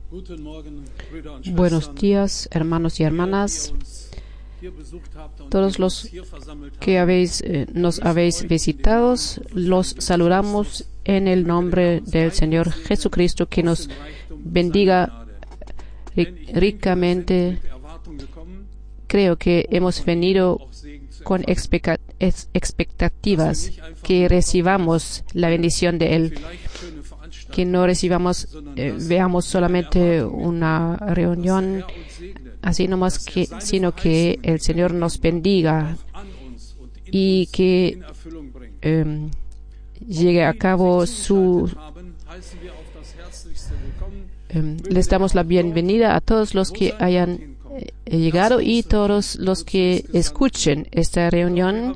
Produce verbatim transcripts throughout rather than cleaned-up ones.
Buenos días, hermanos y hermanas. Todos los que habéis, eh, nos habéis visitado, los saludamos en el nombre del Señor Jesucristo, que nos bendiga ricamente. Creo que hemos venido con expectativas, que recibamos la bendición de Él, que no recibamos, eh, veamos solamente una reunión así nomás, que, sino que el Señor nos bendiga y que eh, llegue a cabo su... Eh, les damos la bienvenida a todos los que hayan eh, llegado y todos los que escuchen esta reunión.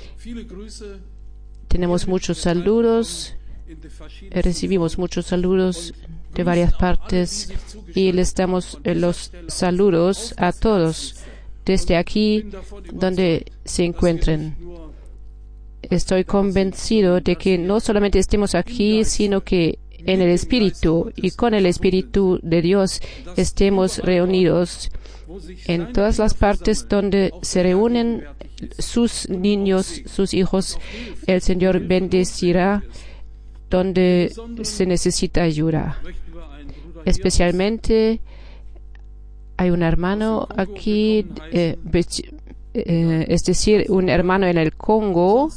Tenemos muchos saludos, eh, recibimos muchos saludos de varias partes y les damos eh, los saludos a todos desde aquí donde se encuentren. Estoy convencido de que no solamente estemos aquí, sino que en el Espíritu y con el Espíritu de Dios estemos reunidos en todas las partes donde se reúnen sus niños, sus hijos. El Señor bendecirá donde se necesita ayuda. Especialmente hay un hermano aquí, eh, eh, es decir, un hermano en el Congo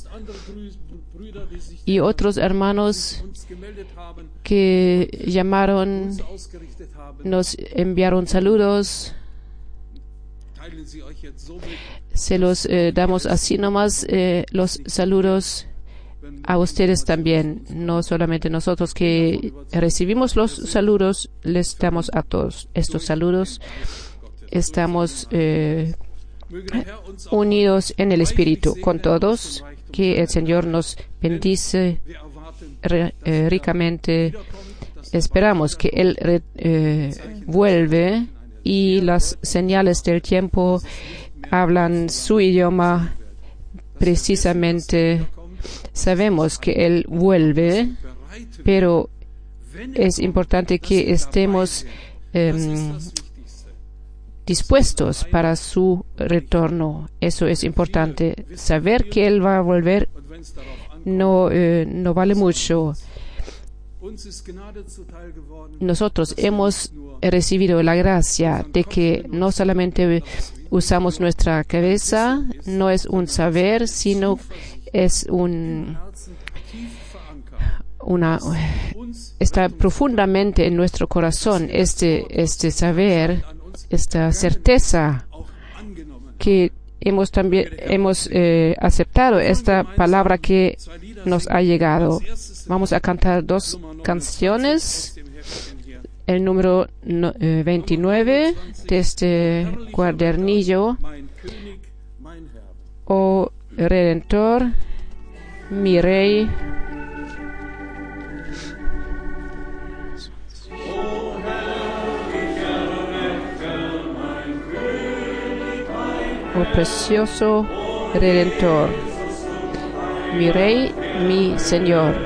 y otros hermanos que llamaron, nos enviaron saludos. Se los eh, damos así nomás, eh, los saludos a ustedes también, no solamente nosotros que recibimos los saludos, les damos a todos estos saludos. Estamos eh, unidos en el Espíritu con todos. Que el Señor nos bendice re, eh, ricamente. Esperamos que Él re, eh, vuelve y las señales del tiempo hablan su idioma precisamente. Sabemos que Él vuelve, pero es importante que estemos eh, dispuestos para su retorno. Eso es importante. Saber que Él va a volver no, eh, no vale mucho. Nosotros hemos recibido la gracia de que no solamente usamos nuestra cabeza, no es un saber, sino es un una está profundamente en nuestro corazón este este saber, esta certeza que hemos también hemos eh, aceptado esta palabra que nos ha llegado. Vamos a cantar dos canciones. El número no, eh, veintinueve de este cuadernillo: Oh Redentor, mi Rey. Oh precioso Redentor, mi Rey, mi Señor.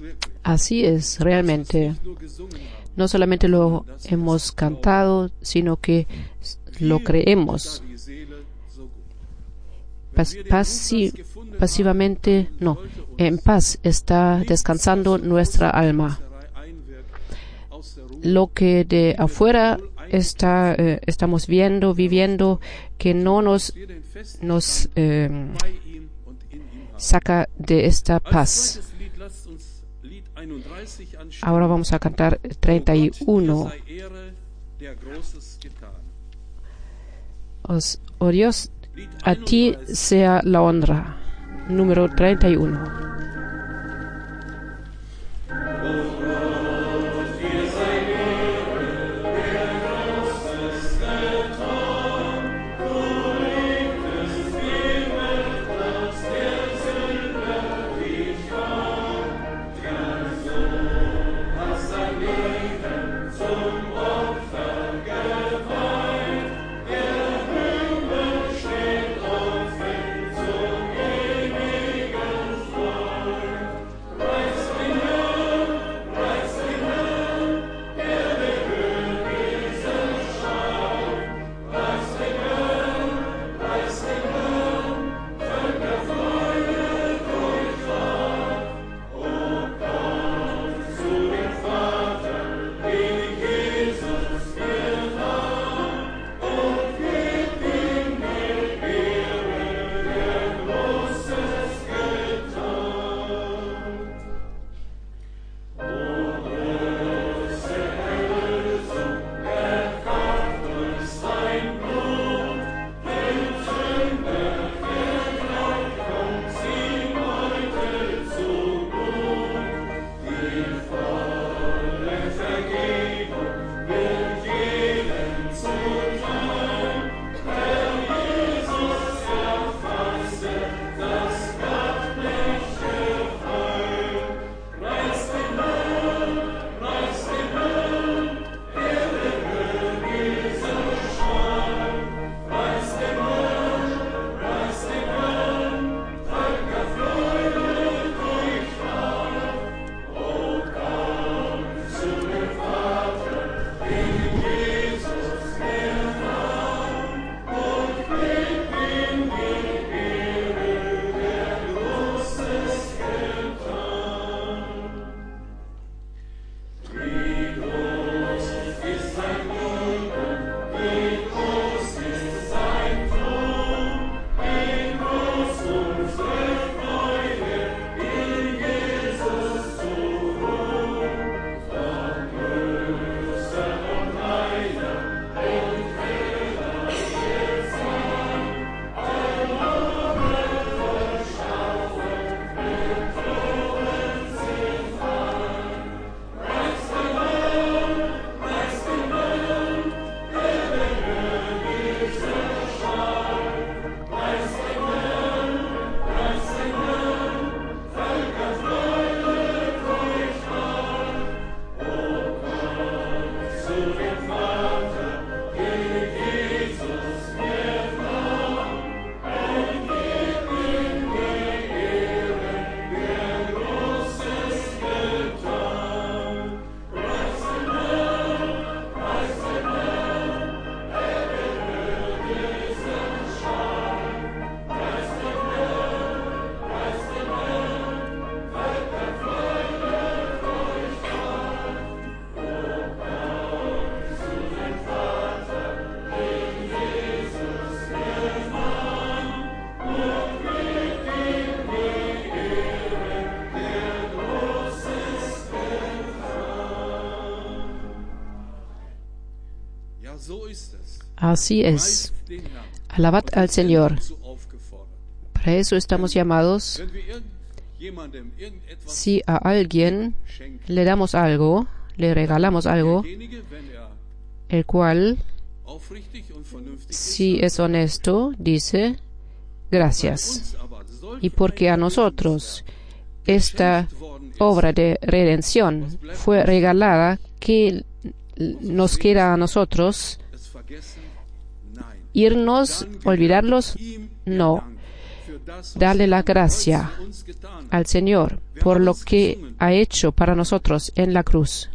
Así es, realmente. No solamente lo hemos cantado, sino que lo creemos. Pas, pasi, pasivamente, no, en paz está descansando nuestra alma. Lo que de afuera está, eh, estamos viendo, viviendo, que no nos, nos eh, saca de esta paz. Ahora vamos a cantar treinta y uno. Os, oh Dios, a ti sea la honra. Número treinta y uno. Así es. Alabad al Señor. Para eso estamos llamados. Si a alguien le damos algo, le regalamos algo, el cual, si es honesto, dice gracias. Y porque a nosotros esta obra de redención fue regalada, ¿qué nos queda a nosotros? ¿Irnos, olvidarlos? No. darle la gracia al Señor por lo que ha hecho para nosotros en la cruz.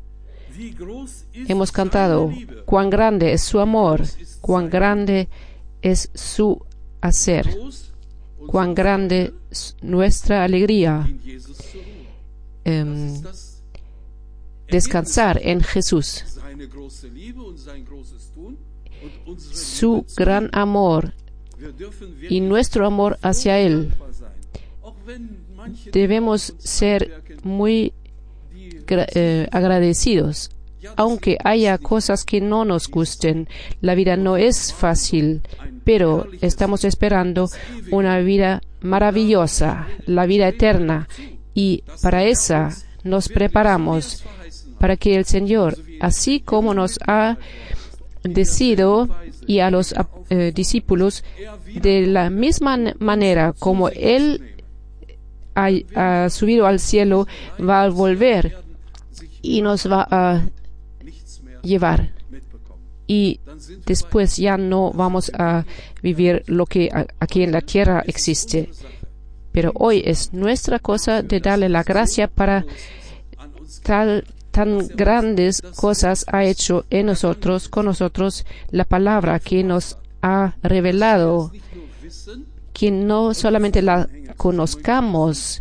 Hemos cantado, cuán grande es su amor, cuán grande es su hacer, cuán grande es nuestra alegría. Um, descansar en Jesús. Su gran amor y nuestro amor hacia Él. Debemos ser muy eh, agradecidos. Aunque haya cosas que no nos gusten, la vida no es fácil, pero estamos esperando una vida maravillosa, la vida eterna, y para esa nos preparamos, para que el Señor, así como nos ha decidido y a los eh, discípulos, de la misma manera como Él ha, ha subido al cielo, va a volver y nos va a llevar. Y después ya no vamos a vivir lo que aquí en la tierra existe. Pero hoy es nuestra cosa de darle la gracia para tal, tan grandes cosas ha hecho en nosotros, con nosotros, la palabra que nos ha revelado, que no solamente la conozcamos,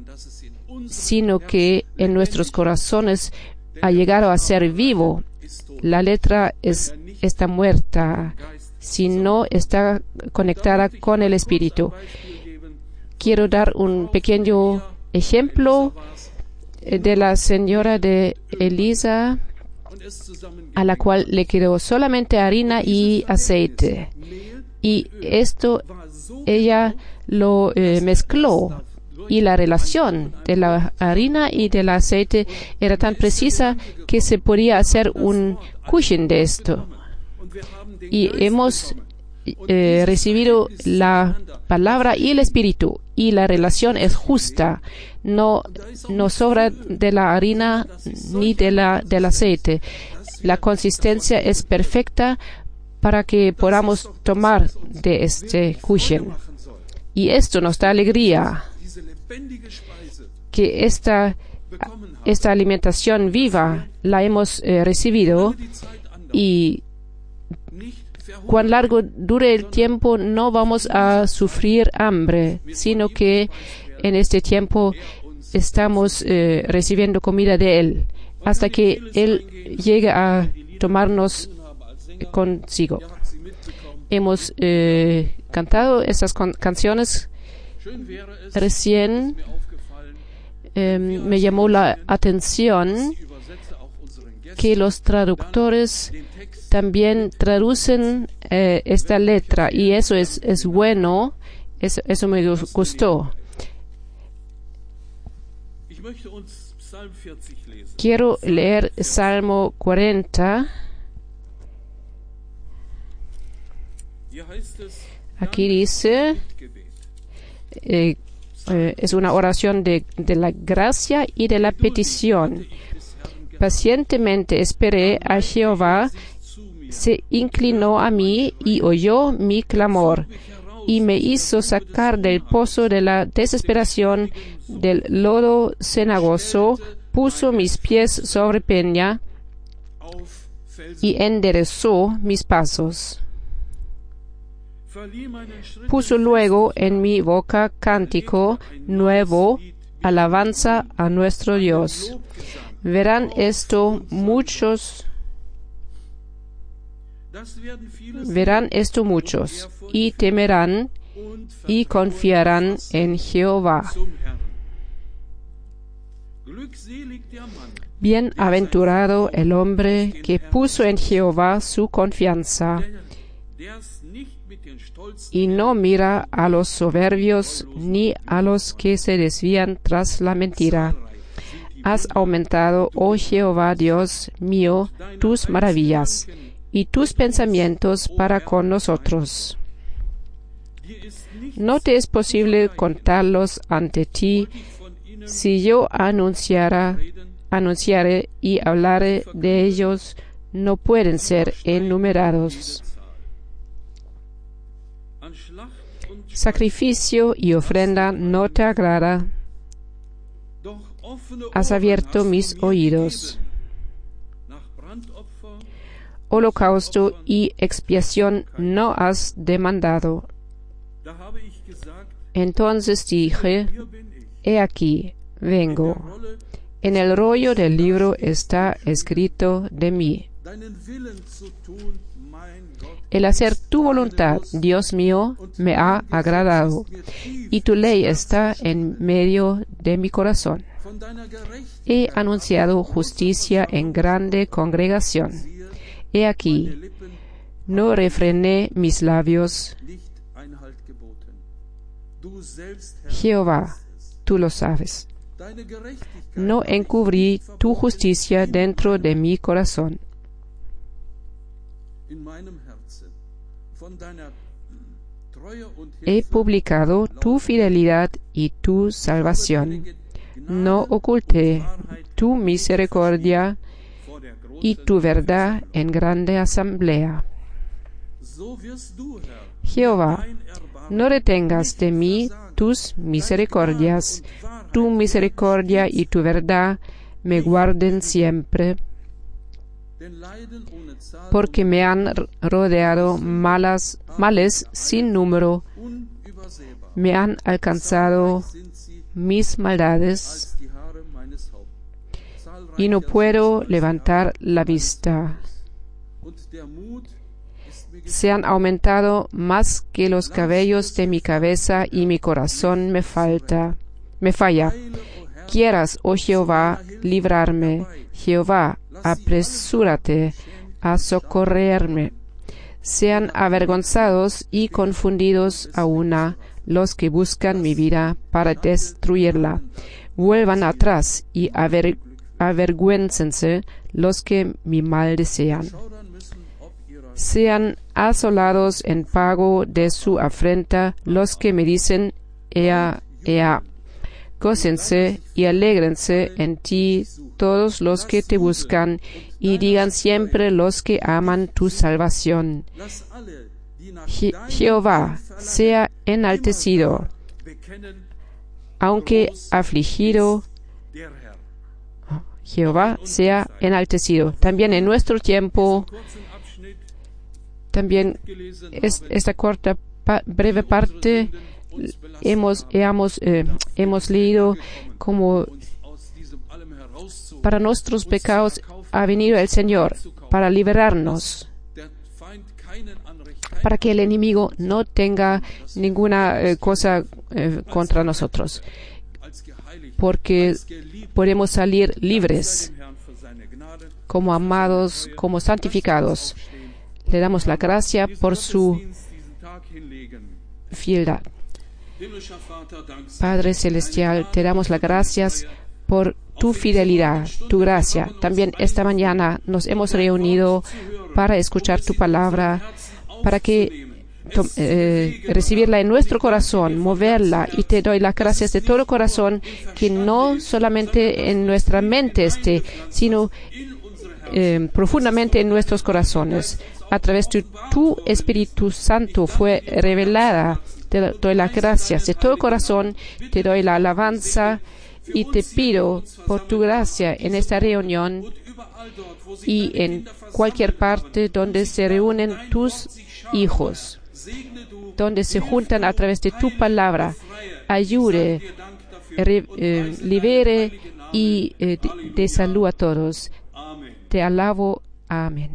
sino que en nuestros corazones ha llegado a ser vivo. La letra es, está muerta, si no está conectada con el Espíritu. Quiero dar un pequeño ejemplo de la señora de Elisa, a la cual le quedó solamente harina y aceite. Y esto ella lo eh, mezcló. Y la relación de la harina y del aceite era tan precisa que se podía hacer un cushion de esto. Y hemos eh, recibido la palabra y el Espíritu, y la relación es justa. No, no sobra de la harina ni de la, del aceite. La consistencia es perfecta para que podamos tomar de este cushion. Y esto nos da alegría, que esta, esta alimentación viva la hemos eh, recibido, y cuán largo dure el tiempo no vamos a sufrir hambre, sino que en este tiempo estamos eh, recibiendo comida de Él hasta que Él llegue a tomarnos consigo. Hemos eh, cantado estas con- canciones. Recién eh, me llamó la atención que los traductores también traducen eh, esta letra, y eso es, es bueno, eso, eso me gustó. Quiero leer Salmo cuarenta. Aquí dice, eh, eh, es una oración de, de la gracia y de la petición. Pacientemente esperé a Jehová, se inclinó a mí y oyó mi clamor, y me hizo sacar del pozo de la desesperación, del lodo cenagoso, puso mis pies sobre peña y enderezó mis pasos. Puso luego en mi boca cántico nuevo, alabanza a nuestro Dios. Verán esto muchos, verán esto muchos, y temerán y confiarán en Jehová. Bienaventurado el hombre que puso en Jehová su confianza, y no mira a los soberbios ni a los que se desvían tras la mentira. Has aumentado, oh Jehová Dios mío, tus maravillas y tus pensamientos para con nosotros. No te es posible contarlos ante ti. Si yo anunciara, anunciare y hablare de ellos, no pueden ser enumerados. Sacrificio y ofrenda no te agrada. Has abierto mis oídos. Holocausto y expiación no has demandado. Entonces dije, he aquí, vengo. En el rollo del libro está escrito de mí. El hacer tu voluntad, Dios mío, me ha agradado, y tu ley está en medio de mi corazón. He anunciado justicia en grande congregación. He aquí, no refrené mis labios. Jehová, tú lo sabes. No encubrí tu justicia dentro de mi corazón. He publicado tu fidelidad y tu salvación. No oculté tu misericordia y tu verdad en grande asamblea. Jehová, no retengas de mí tus misericordias. Tu misericordia y tu verdad me guarden siempre, porque me han rodeado malas, males sin número, me han alcanzado mis maldades, y no puedo levantar la vista. Se han aumentado más que los cabellos de mi cabeza, y mi corazón me falta, me falla. Quieras, oh Jehová, librarme. Jehová, apresúrate a socorrerme. Sean avergonzados y confundidos a una los que buscan mi vida para destruirla. Vuelvan atrás y aver, avergüéncense los que mi mal desean. Sean asolados en pago de su afrenta los que me dicen, ea, ea. Gócense y alégrense en ti todos los que te buscan, y digan siempre los que aman tu salvación. Je- Jehová sea enaltecido, aunque afligido. Jehová sea enaltecido. También en nuestro tiempo, también es, esta corta pa, breve parte hemos hemos eh, hemos leído como para nuestros pecados ha venido el Señor para liberarnos, para que el enemigo no tenga ninguna eh, cosa eh, contra nosotros, porque podemos salir libres, como amados, como santificados. Le damos la gracia por su fieldad. Padre Celestial, te damos las gracias por tu fidelidad, tu gracia. También esta mañana nos hemos reunido para escuchar tu palabra, para que eh, recibirla en nuestro corazón, moverla, y te doy las gracias de todo corazón, que no solamente en nuestra mente esté, sino eh, profundamente en nuestros corazones. A través de tu Espíritu Santo fue revelada. Te doy las gracias de todo corazón, te doy la alabanza y te pido por tu gracia en esta reunión y en cualquier parte donde se reúnen tus hijos, donde se juntan a través de tu palabra. Ayude, re, eh, libere y eh, de, de salud a todos. Te alabo. Amén.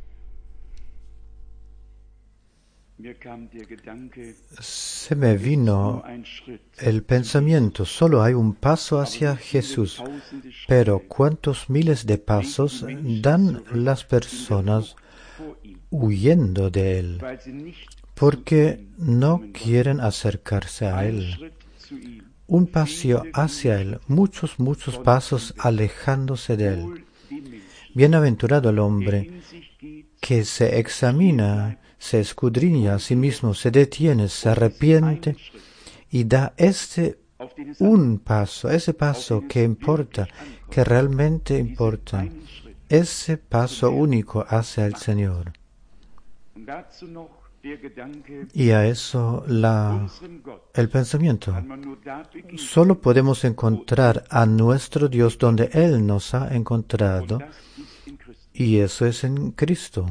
Se me vino el pensamiento, solo hay un paso hacia Jesús, pero ¿cuántos miles de pasos dan las personas huyendo de Él? Porque no quieren acercarse a Él. Un paso hacia Él, muchos, muchos pasos alejándose de Él. Bienaventurado el hombre que se examina, se escudriña a sí mismo, se detiene, se arrepiente y da este un paso, ese paso que importa, que realmente importa, ese paso único hacia el Señor. Y a eso la, el pensamiento. Solo podemos encontrar a nuestro Dios donde Él nos ha encontrado, y eso es en Cristo.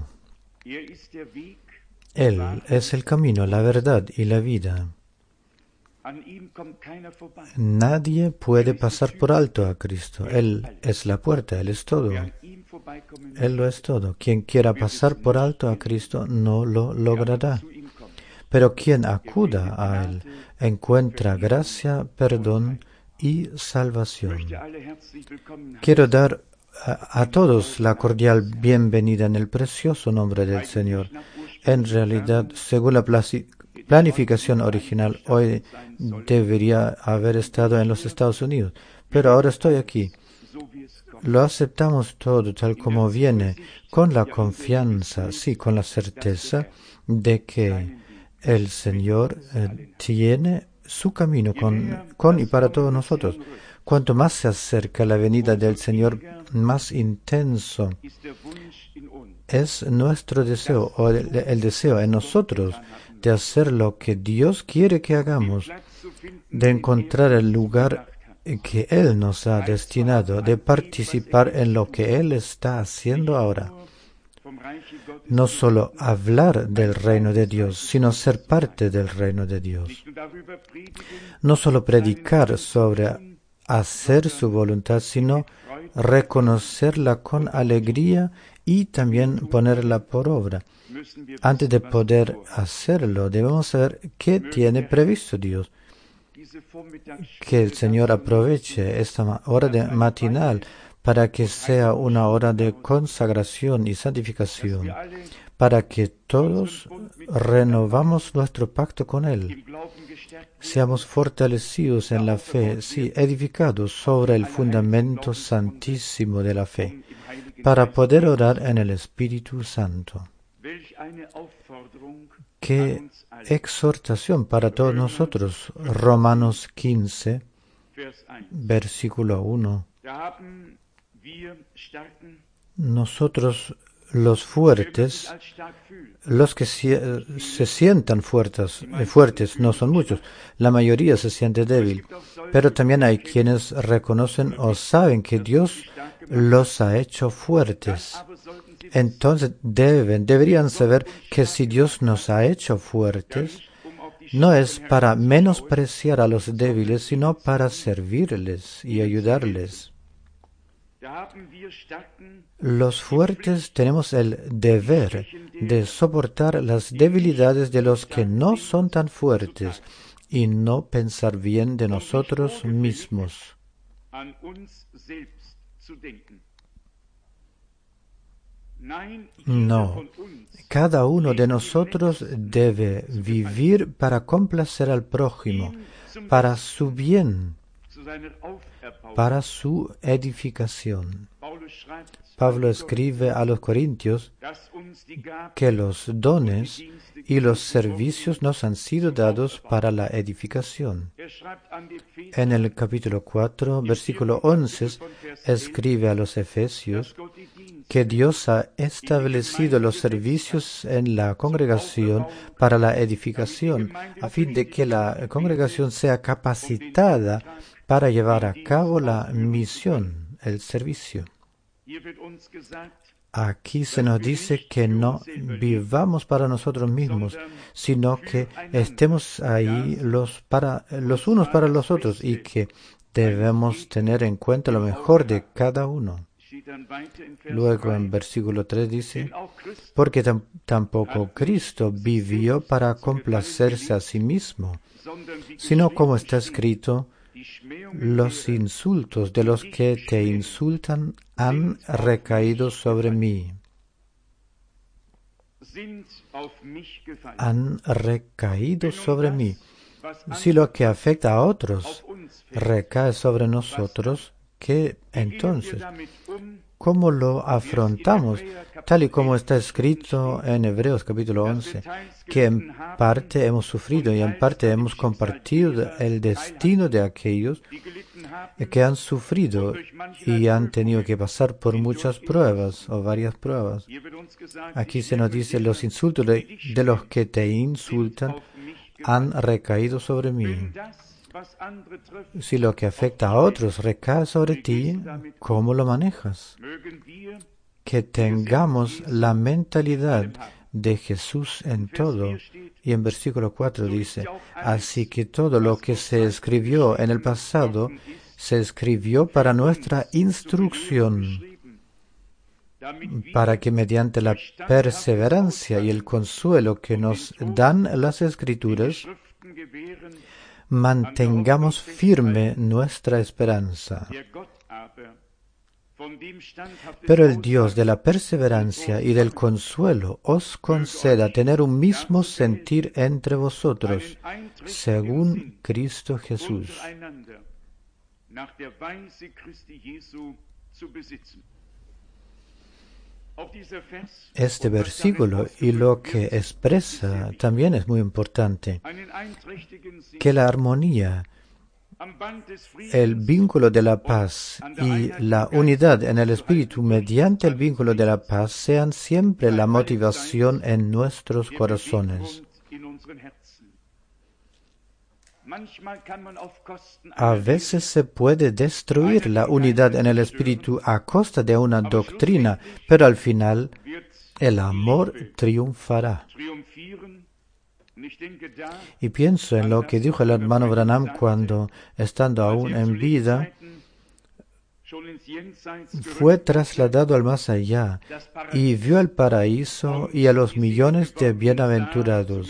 Él es el camino, la verdad y la vida. Nadie puede pasar por alto a Cristo. Él es la puerta, Él es todo. Él lo es todo. Quien quiera pasar por alto a Cristo no lo logrará. Pero quien acuda a Él encuentra gracia, perdón y salvación. Quiero dar a, a todos la cordial bienvenida en el precioso nombre del Señor. En realidad, según la planificación original, hoy debería haber estado en los Estados Unidos, pero ahora estoy aquí. Lo aceptamos todo tal como viene, con la confianza, sí, con la certeza de que el Señor eh, tiene su camino con, con y para todos nosotros. Cuanto más se acerca la venida del Señor, más intenso es nuestro deseo, o el, el deseo en nosotros, de hacer lo que Dios quiere que hagamos, de encontrar el lugar que Él nos ha destinado, de participar en lo que Él está haciendo ahora. No solo hablar del reino de Dios, sino ser parte del reino de Dios. No solo predicar sobre hacer su voluntad, sino reconocerla con alegría y también ponerla por obra. Antes de poder hacerlo, debemos saber qué tiene previsto Dios. Que el Señor aproveche esta hora de matinal para que sea una hora de consagración y santificación, para que todos renovamos nuestro pacto con Él. Seamos fortalecidos en la fe, sí, edificados sobre el fundamento santísimo de la fe, para poder orar en el Espíritu Santo. Qué exhortación para todos nosotros. Romanos quince, versículo uno. Nosotros, los fuertes, los que se, se sientan fuertes, eh, fuertes, no son muchos, la mayoría se siente débil, pero también hay quienes reconocen o saben que Dios los ha hecho fuertes. Entonces deben, deberían saber que si Dios nos ha hecho fuertes, no es para menospreciar a los débiles, sino para servirles y ayudarles. Los fuertes tenemos el deber de soportar las debilidades de los que no son tan fuertes y no pensar bien de nosotros mismos. No, cada uno de nosotros debe vivir para complacer al prójimo, para su bien, para su edificación. Pablo escribe a los Corintios que los dones y los servicios nos han sido dados para la edificación. En el capítulo cuatro, versículo once, escribe a los Efesios que Dios ha establecido los servicios en la congregación para la edificación, a fin de que la congregación sea capacitada para llevar a cabo la misión, el servicio. Aquí se nos dice que no vivamos para nosotros mismos, sino que estemos ahí los, para, los unos para los otros y que debemos tener en cuenta lo mejor de cada uno. Luego en versículo tres dice, porque tam- tampoco Cristo vivió para complacerse a sí mismo, sino como está escrito, los insultos de los que te insultan han recaído sobre mí. Han recaído sobre mí. Si lo que afecta a otros recae sobre nosotros, ¿qué entonces? cómo lo afrontamos, tal y como está escrito en Hebreos capítulo once, que en parte hemos sufrido y en parte hemos compartido el destino de aquellos que han sufrido y han tenido que pasar por muchas pruebas o varias pruebas. Aquí se nos dice, los insultos de, de los que te insultan han recaído sobre mí. Si lo que afecta a otros recae sobre ti, ¿cómo lo manejas? Que tengamos la mentalidad de Jesús en todo. Y en versículo cuatro dice, así que todo lo que se escribió en el pasado se escribió para nuestra instrucción, para que mediante la perseverancia y el consuelo que nos dan las Escrituras, mantengamos firme nuestra esperanza. Pero el Dios de la perseverancia y del consuelo os conceda tener un mismo sentir entre vosotros, según Cristo Jesús. Este versículo y lo que expresa también es muy importante, que la armonía, el vínculo de la paz y la unidad en el Espíritu mediante el vínculo de la paz sean siempre la motivación en nuestros corazones. A veces se puede destruir la unidad en el Espíritu a costa de una doctrina, pero al final el amor triunfará. Y pienso en lo que dijo el hermano Branham cuando, estando aún en vida, fue trasladado al más allá y vio el paraíso y a los millones de bienaventurados.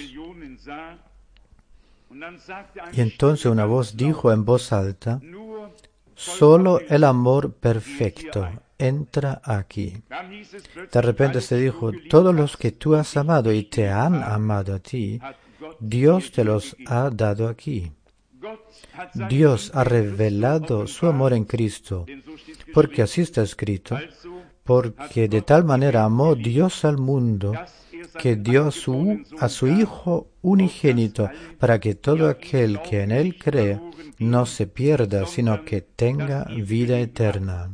Y entonces una voz dijo en voz alta, solo el amor perfecto entra aquí. De repente se dijo, todos los que tú has amado y te han amado a ti, Dios te los ha dado aquí. Dios ha revelado su amor en Cristo, porque así está escrito, porque de tal manera amó Dios al mundo, que dio a su, a su Hijo unigénito, para que todo aquel que en Él cree no se pierda, sino que tenga vida eterna.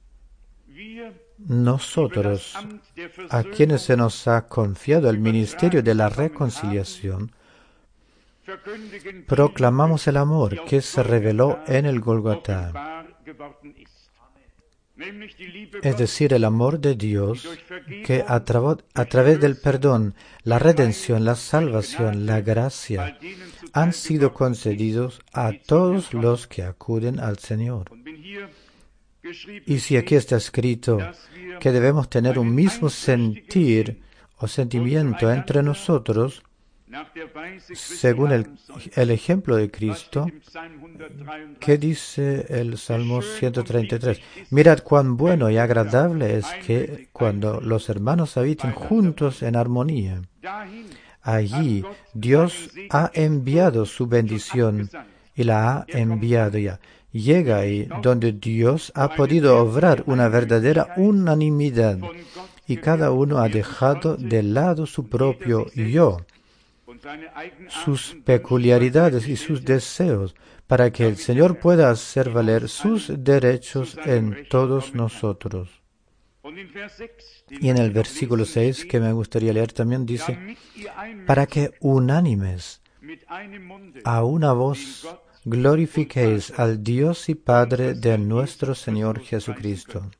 Nosotros, a quienes se nos ha confiado el ministerio de la reconciliación, proclamamos el amor que se reveló en el Gólgota, es decir, el amor de Dios que a, tra- a través del perdón, la redención, la salvación, la gracia, han sido concedidos a todos los que acuden al Señor. Y si aquí está escrito que debemos tener un mismo sentir o sentimiento entre nosotros, según el, el ejemplo de Cristo, ¿qué dice el Salmo ciento treinta y tres? Mirad cuán bueno y agradable es que cuando los hermanos habiten juntos en armonía. Allí Dios ha enviado su bendición y la ha enviado ya. Llega ahí donde Dios ha podido obrar una verdadera unanimidad y cada uno ha dejado de lado su propio yo, sus peculiaridades y sus deseos, para que el Señor pueda hacer valer sus derechos en todos nosotros. Y en el versículo seis, que me gustaría leer también, dice, para que unánimes, a una voz, glorifiquéis al Dios y Padre de nuestro Señor Jesucristo.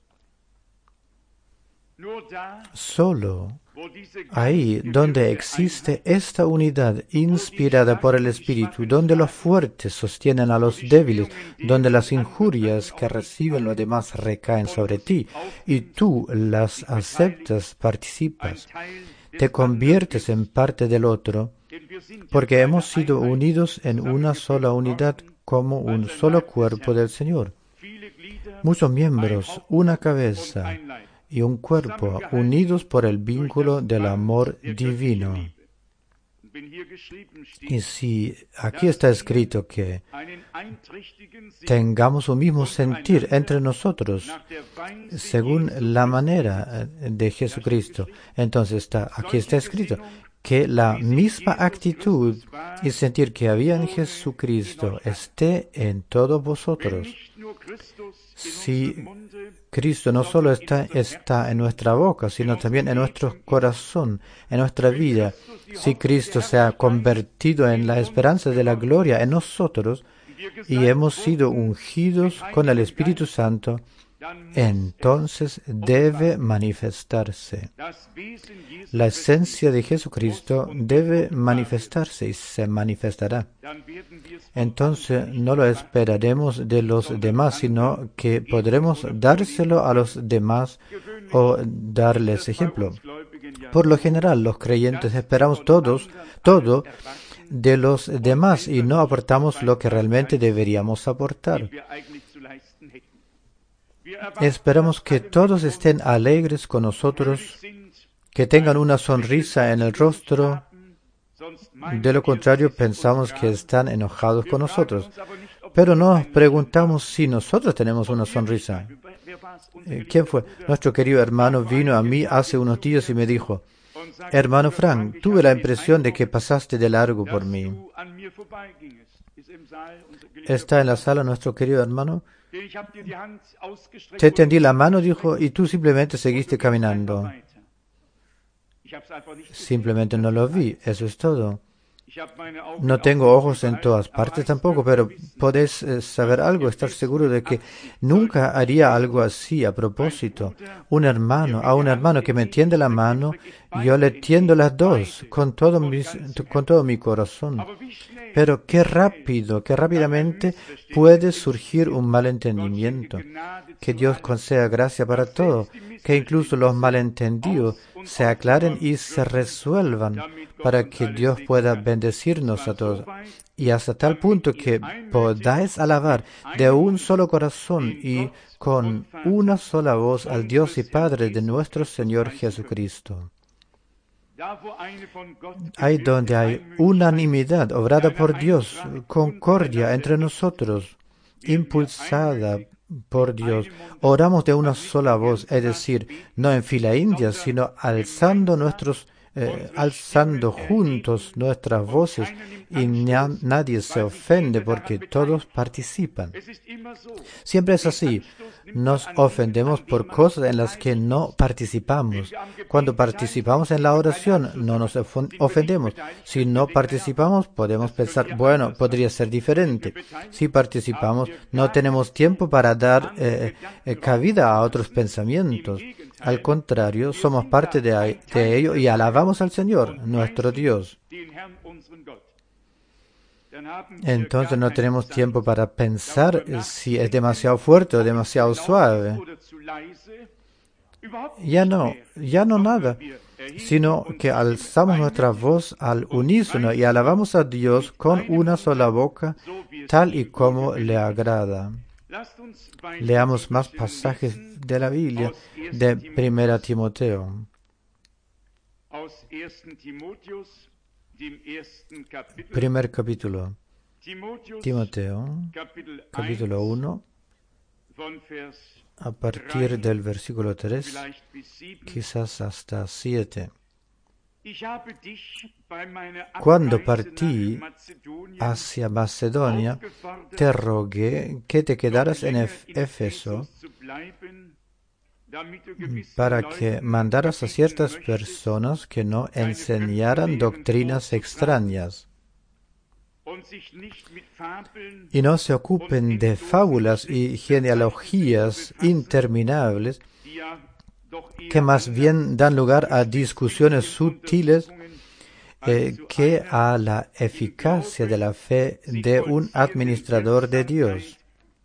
Solo ahí donde existe esta unidad inspirada por el Espíritu, donde los fuertes sostienen a los débiles, donde las injurias que reciben los demás recaen sobre ti, y tú las aceptas, participas, te conviertes en parte del otro, porque hemos sido unidos en una sola unidad como un solo cuerpo del Señor. Muchos miembros, una cabeza y un cuerpo unidos por el vínculo del amor divino. Y si aquí está escrito que tengamos un mismo sentir entre nosotros, según la manera de Jesucristo, entonces está, aquí está escrito que la misma actitud y sentir que había en Jesucristo esté en todos vosotros. Si Cristo no solo está, está en nuestra boca, sino también en nuestro corazón, en nuestra vida, si Cristo se ha convertido en la esperanza de la gloria en nosotros y hemos sido ungidos con el Espíritu Santo, entonces debe manifestarse. La esencia de Jesucristo debe manifestarse y se manifestará. Entonces no lo esperaremos de los demás, sino que podremos dárselo a los demás o darles ejemplo. Por lo general, los creyentes esperamos todos, todo de los demás y no aportamos lo que realmente deberíamos aportar. Esperamos que todos estén alegres con nosotros, que tengan una sonrisa en el rostro. De lo contrario, pensamos que están enojados con nosotros. Pero nos preguntamos si nosotros tenemos una sonrisa. ¿Quién fue? Nuestro querido hermano vino a mí hace unos días y me dijo: hermano Frank, tuve la impresión de que pasaste de largo por mí. ¿Está en la sala nuestro querido hermano? Te tendí la mano, dijo, y tú simplemente seguiste caminando. Simplemente no lo vi, eso es todo. No tengo ojos en todas partes tampoco, pero podés eh, saber algo, estar seguro de que nunca haría algo así a propósito. Un hermano, a un hermano que me tiende la mano, yo le tiendo las dos, con todo, mis, con todo mi corazón. Pero qué rápido, qué rápidamente puede surgir un malentendimiento. Que Dios conceda gracia para todo, que incluso los malentendidos se aclaren y se resuelvan, para que Dios pueda bendecirnos a todos. Y hasta tal punto que podáis alabar de un solo corazón y con una sola voz al Dios y Padre de nuestro Señor Jesucristo. Ahí donde hay unanimidad obrada por Dios, concordia entre nosotros, impulsada por Dios, oramos de una sola voz, es decir, no en fila india, sino alzando nuestros Eh, alzando juntos nuestras voces y na- nadie se ofende porque todos participan. Siempre es así. Nos ofendemos por cosas en las que no participamos. Cuando participamos en la oración no nos ofendemos. Si no participamos podemos pensar, bueno, podría ser diferente. Si participamos no tenemos tiempo para dar eh, eh, cabida a otros pensamientos. Al contrario, somos parte de, de ello y alabamos al Señor, nuestro Dios. Entonces no tenemos tiempo para pensar si es demasiado fuerte o demasiado suave. Ya no, ya no nada, sino que alzamos nuestra voz al unísono y alabamos a Dios con una sola boca, tal y como le agrada. Leamos más pasajes de la Biblia de Primera Timoteo. Primer capítulo. Timoteo, capítulo uno, a partir del versículo tres, quizás hasta siete. Cuando partí hacia Macedonia, te rogué que te quedaras en Éfeso para que mandaras a ciertas personas que no enseñaran doctrinas extrañas y no se ocupen de fábulas y genealogías interminables, que más bien dan lugar a discusiones sutiles eh, que a la eficacia de la fe de un administrador de Dios.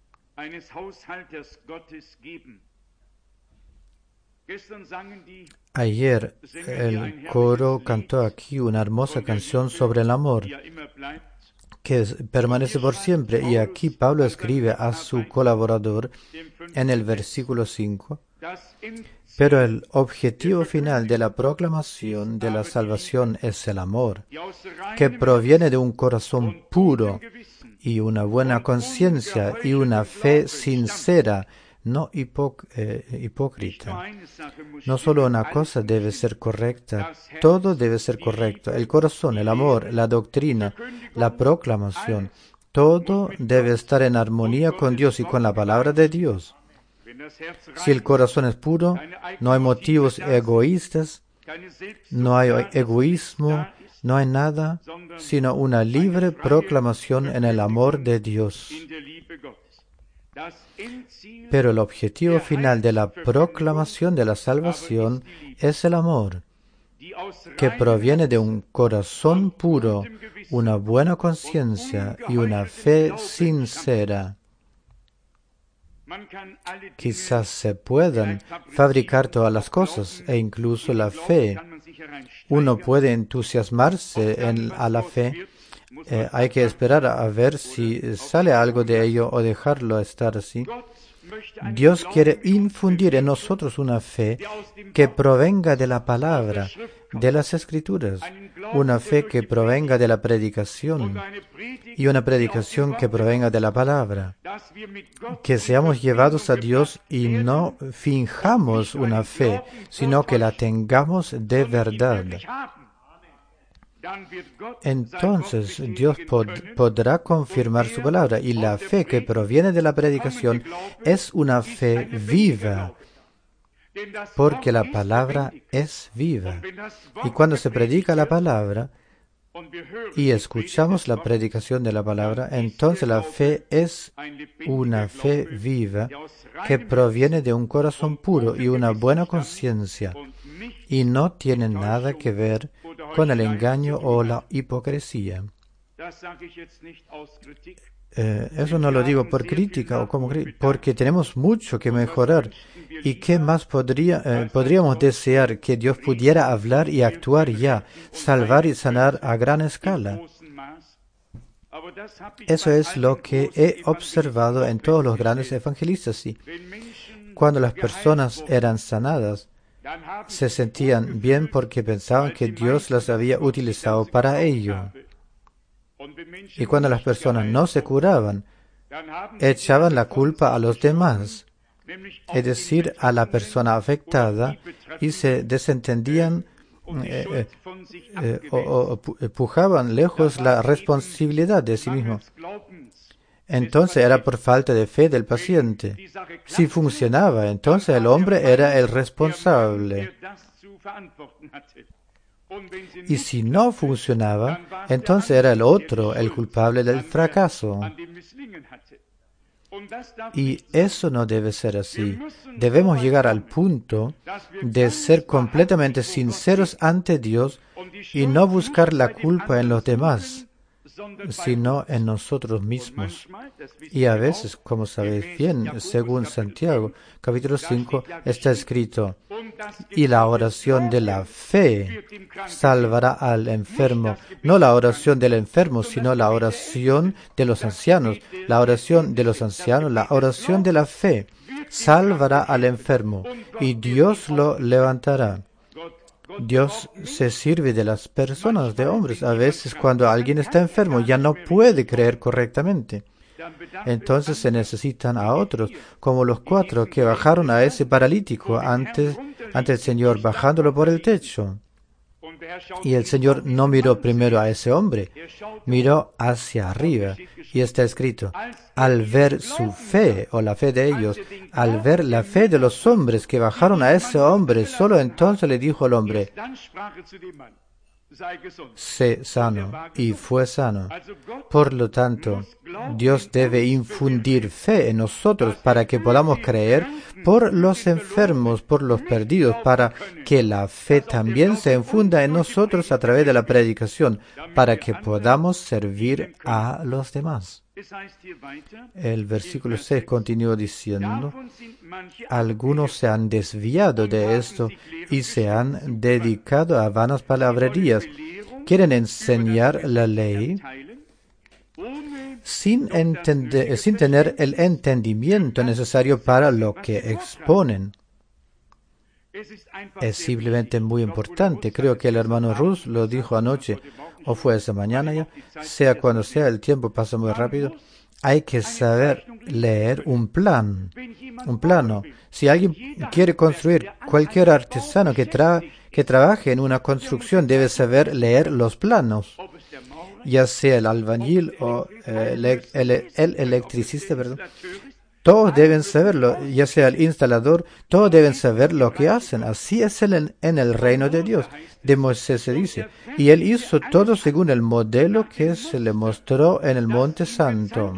Ayer el coro cantó aquí una hermosa canción sobre el amor que permanece por siempre, y aquí Pablo escribe a su colaborador en el versículo cinco: Pero el objetivo final de la proclamación de la salvación es el amor, que proviene de un corazón puro y una buena conciencia y una fe sincera, no hipo- eh, hipócrita. No solo una cosa debe ser correcta, todo debe ser correcto. El corazón, el amor, la doctrina, la proclamación, todo debe estar en armonía con Dios y con la palabra de Dios. Si el corazón es puro, no hay motivos egoístas, no hay egoísmo, no hay nada, sino una libre proclamación en el amor de Dios. Pero el objetivo final de la proclamación de la salvación es el amor, que proviene de un corazón puro, una buena conciencia y una fe sincera. Quizás se puedan fabricar todas las cosas e incluso la fe. Uno puede entusiasmarse en, a la fe. Eh, hay que esperar a ver si sale algo de ello o dejarlo estar así. Dios quiere infundir en nosotros una fe que provenga de la palabra, de las Escrituras, una fe que provenga de la predicación y una predicación que provenga de la palabra, que seamos llevados a Dios y no finjamos una fe, sino que la tengamos de verdad. Entonces Dios pod- podrá confirmar su palabra, y la fe que proviene de la predicación es una fe viva, porque la palabra es viva. Y cuando se predica la palabra y escuchamos la predicación de la palabra, entonces la fe es una fe viva que proviene de un corazón puro y una buena conciencia, y no tiene nada que ver con el engaño o la hipocresía. Eh, eso no lo digo por crítica o como cri- porque tenemos mucho que mejorar. ¿Y qué más podría, eh, podríamos desear? Que Dios pudiera hablar y actuar ya, salvar y sanar a gran escala. Eso es lo que he observado en todos los grandes evangelistas. Sí. Cuando las personas eran sanadas, se sentían bien porque pensaban que Dios las había utilizado para ello. Y cuando las personas no se curaban, echaban la culpa a los demás, es decir, a la persona afectada, y se desentendían eh, eh, eh, o, o pu- pujaban lejos la responsabilidad de sí mismo. Entonces era por falta de fe del paciente. Si funcionaba, entonces el hombre era el responsable. Y si no funcionaba, entonces era el otro el culpable del fracaso. Y eso no debe ser así. Debemos llegar al punto de ser completamente sinceros ante Dios y no buscar la culpa en los demás, sino en nosotros mismos. Y a veces, como sabéis bien, según Santiago, capítulo cinco, está escrito: y la oración de la fe salvará al enfermo. No la oración del enfermo, sino la oración de los ancianos. La oración de los ancianos, la oración de la fe, salvará al enfermo, y Dios lo levantará. Dios se sirve de las personas, de hombres. A veces cuando alguien está enfermo ya no puede creer correctamente. Entonces se necesitan a otros, como los cuatro que bajaron a ese paralítico ante, ante el Señor, bajándolo por el techo. Y el Señor no miró primero a ese hombre, miró hacia arriba. Y está escrito: al ver su fe, o la fe de ellos, al ver la fe de los hombres que bajaron a ese hombre, solo entonces le dijo al hombre: sé sano, y fue sano. Por lo tanto, Dios debe infundir fe en nosotros para que podamos creer por los enfermos, por los perdidos, para que la fe también se infunda en nosotros a través de la predicación, para que podamos servir a los demás. El versículo seis continúa diciendo: algunos se han desviado de esto y se han dedicado a vanas palabrerías. Quieren enseñar la ley sin, entender, sin tener el entendimiento necesario para lo que exponen. Es simplemente muy importante. Creo que el hermano Rus lo dijo anoche, o fue esa mañana ya, sea cuando sea, el tiempo pasa muy rápido. Hay que saber leer un plan, un plano. Si alguien quiere construir, cualquier artesano que, tra que trabaje en una construcción debe saber leer los planos, ya sea el albañil o eh, el, el, el electricista, perdón. Todos deben saberlo, ya sea el instalador, todos deben saber lo que hacen. Así es el, en el reino de Dios. De Moisés se dice, y él hizo todo según el modelo que se le mostró en el Monte Santo.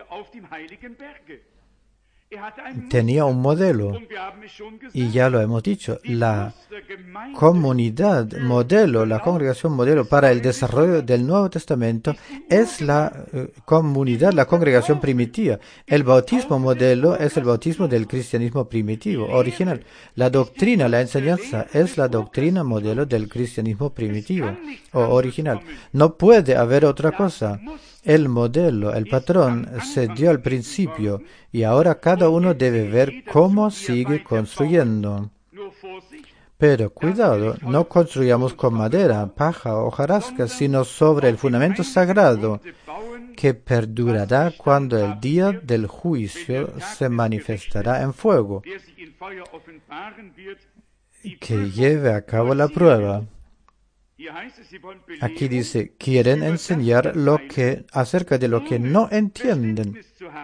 Tenía un modelo, y ya lo hemos dicho, la comunidad modelo, la congregación modelo para el desarrollo del Nuevo Testamento es la eh, comunidad, la congregación primitiva. El bautismo modelo es el bautismo del cristianismo primitivo, original. La doctrina, la enseñanza es la doctrina modelo del cristianismo primitivo o original. No puede haber otra cosa. El modelo, el patrón, se dio al principio y ahora cada uno debe ver cómo sigue construyendo. Pero cuidado, no construyamos con madera, paja o hojarasca, sino sobre el fundamento sagrado que perdurará cuando el día del juicio se manifestará en fuego, que lleve a cabo la prueba. Aquí dice, quieren enseñar lo que, acerca de lo que no entienden.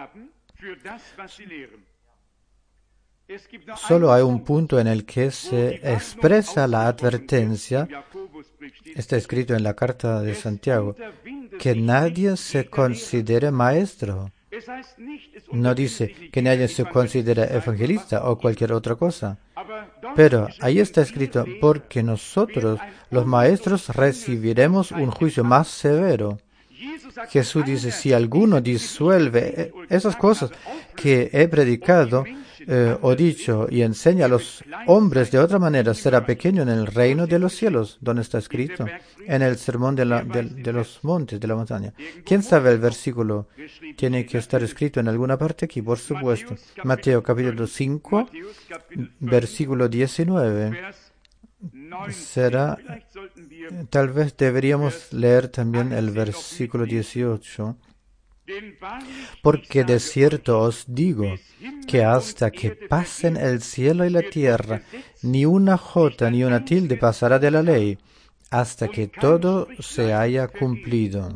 Solo hay un punto en el que se expresa la advertencia, está escrito en la carta de Santiago, que nadie se considere maestro. No dice que nadie se considere evangelista o cualquier otra cosa. Pero ahí está escrito, porque nosotros, los maestros, recibiremos un juicio más severo. Jesús dice, si alguno disuelve esas cosas que he predicado eh, o dicho y enseña a los hombres de otra manera, será pequeño en el reino de los cielos. ¿Dónde está escrito? En el sermón de, la, de, de los montes, de la montaña. ¿Quién sabe el versículo? Tiene que estar escrito en alguna parte aquí, por supuesto. Mateo capítulo cinco, versículo diecinueve. Será, tal vez deberíamos leer también el versículo dieciocho. Porque de cierto os digo que hasta que pasen el cielo y la tierra, ni una jota ni una tilde pasará de la ley, hasta que todo se haya cumplido.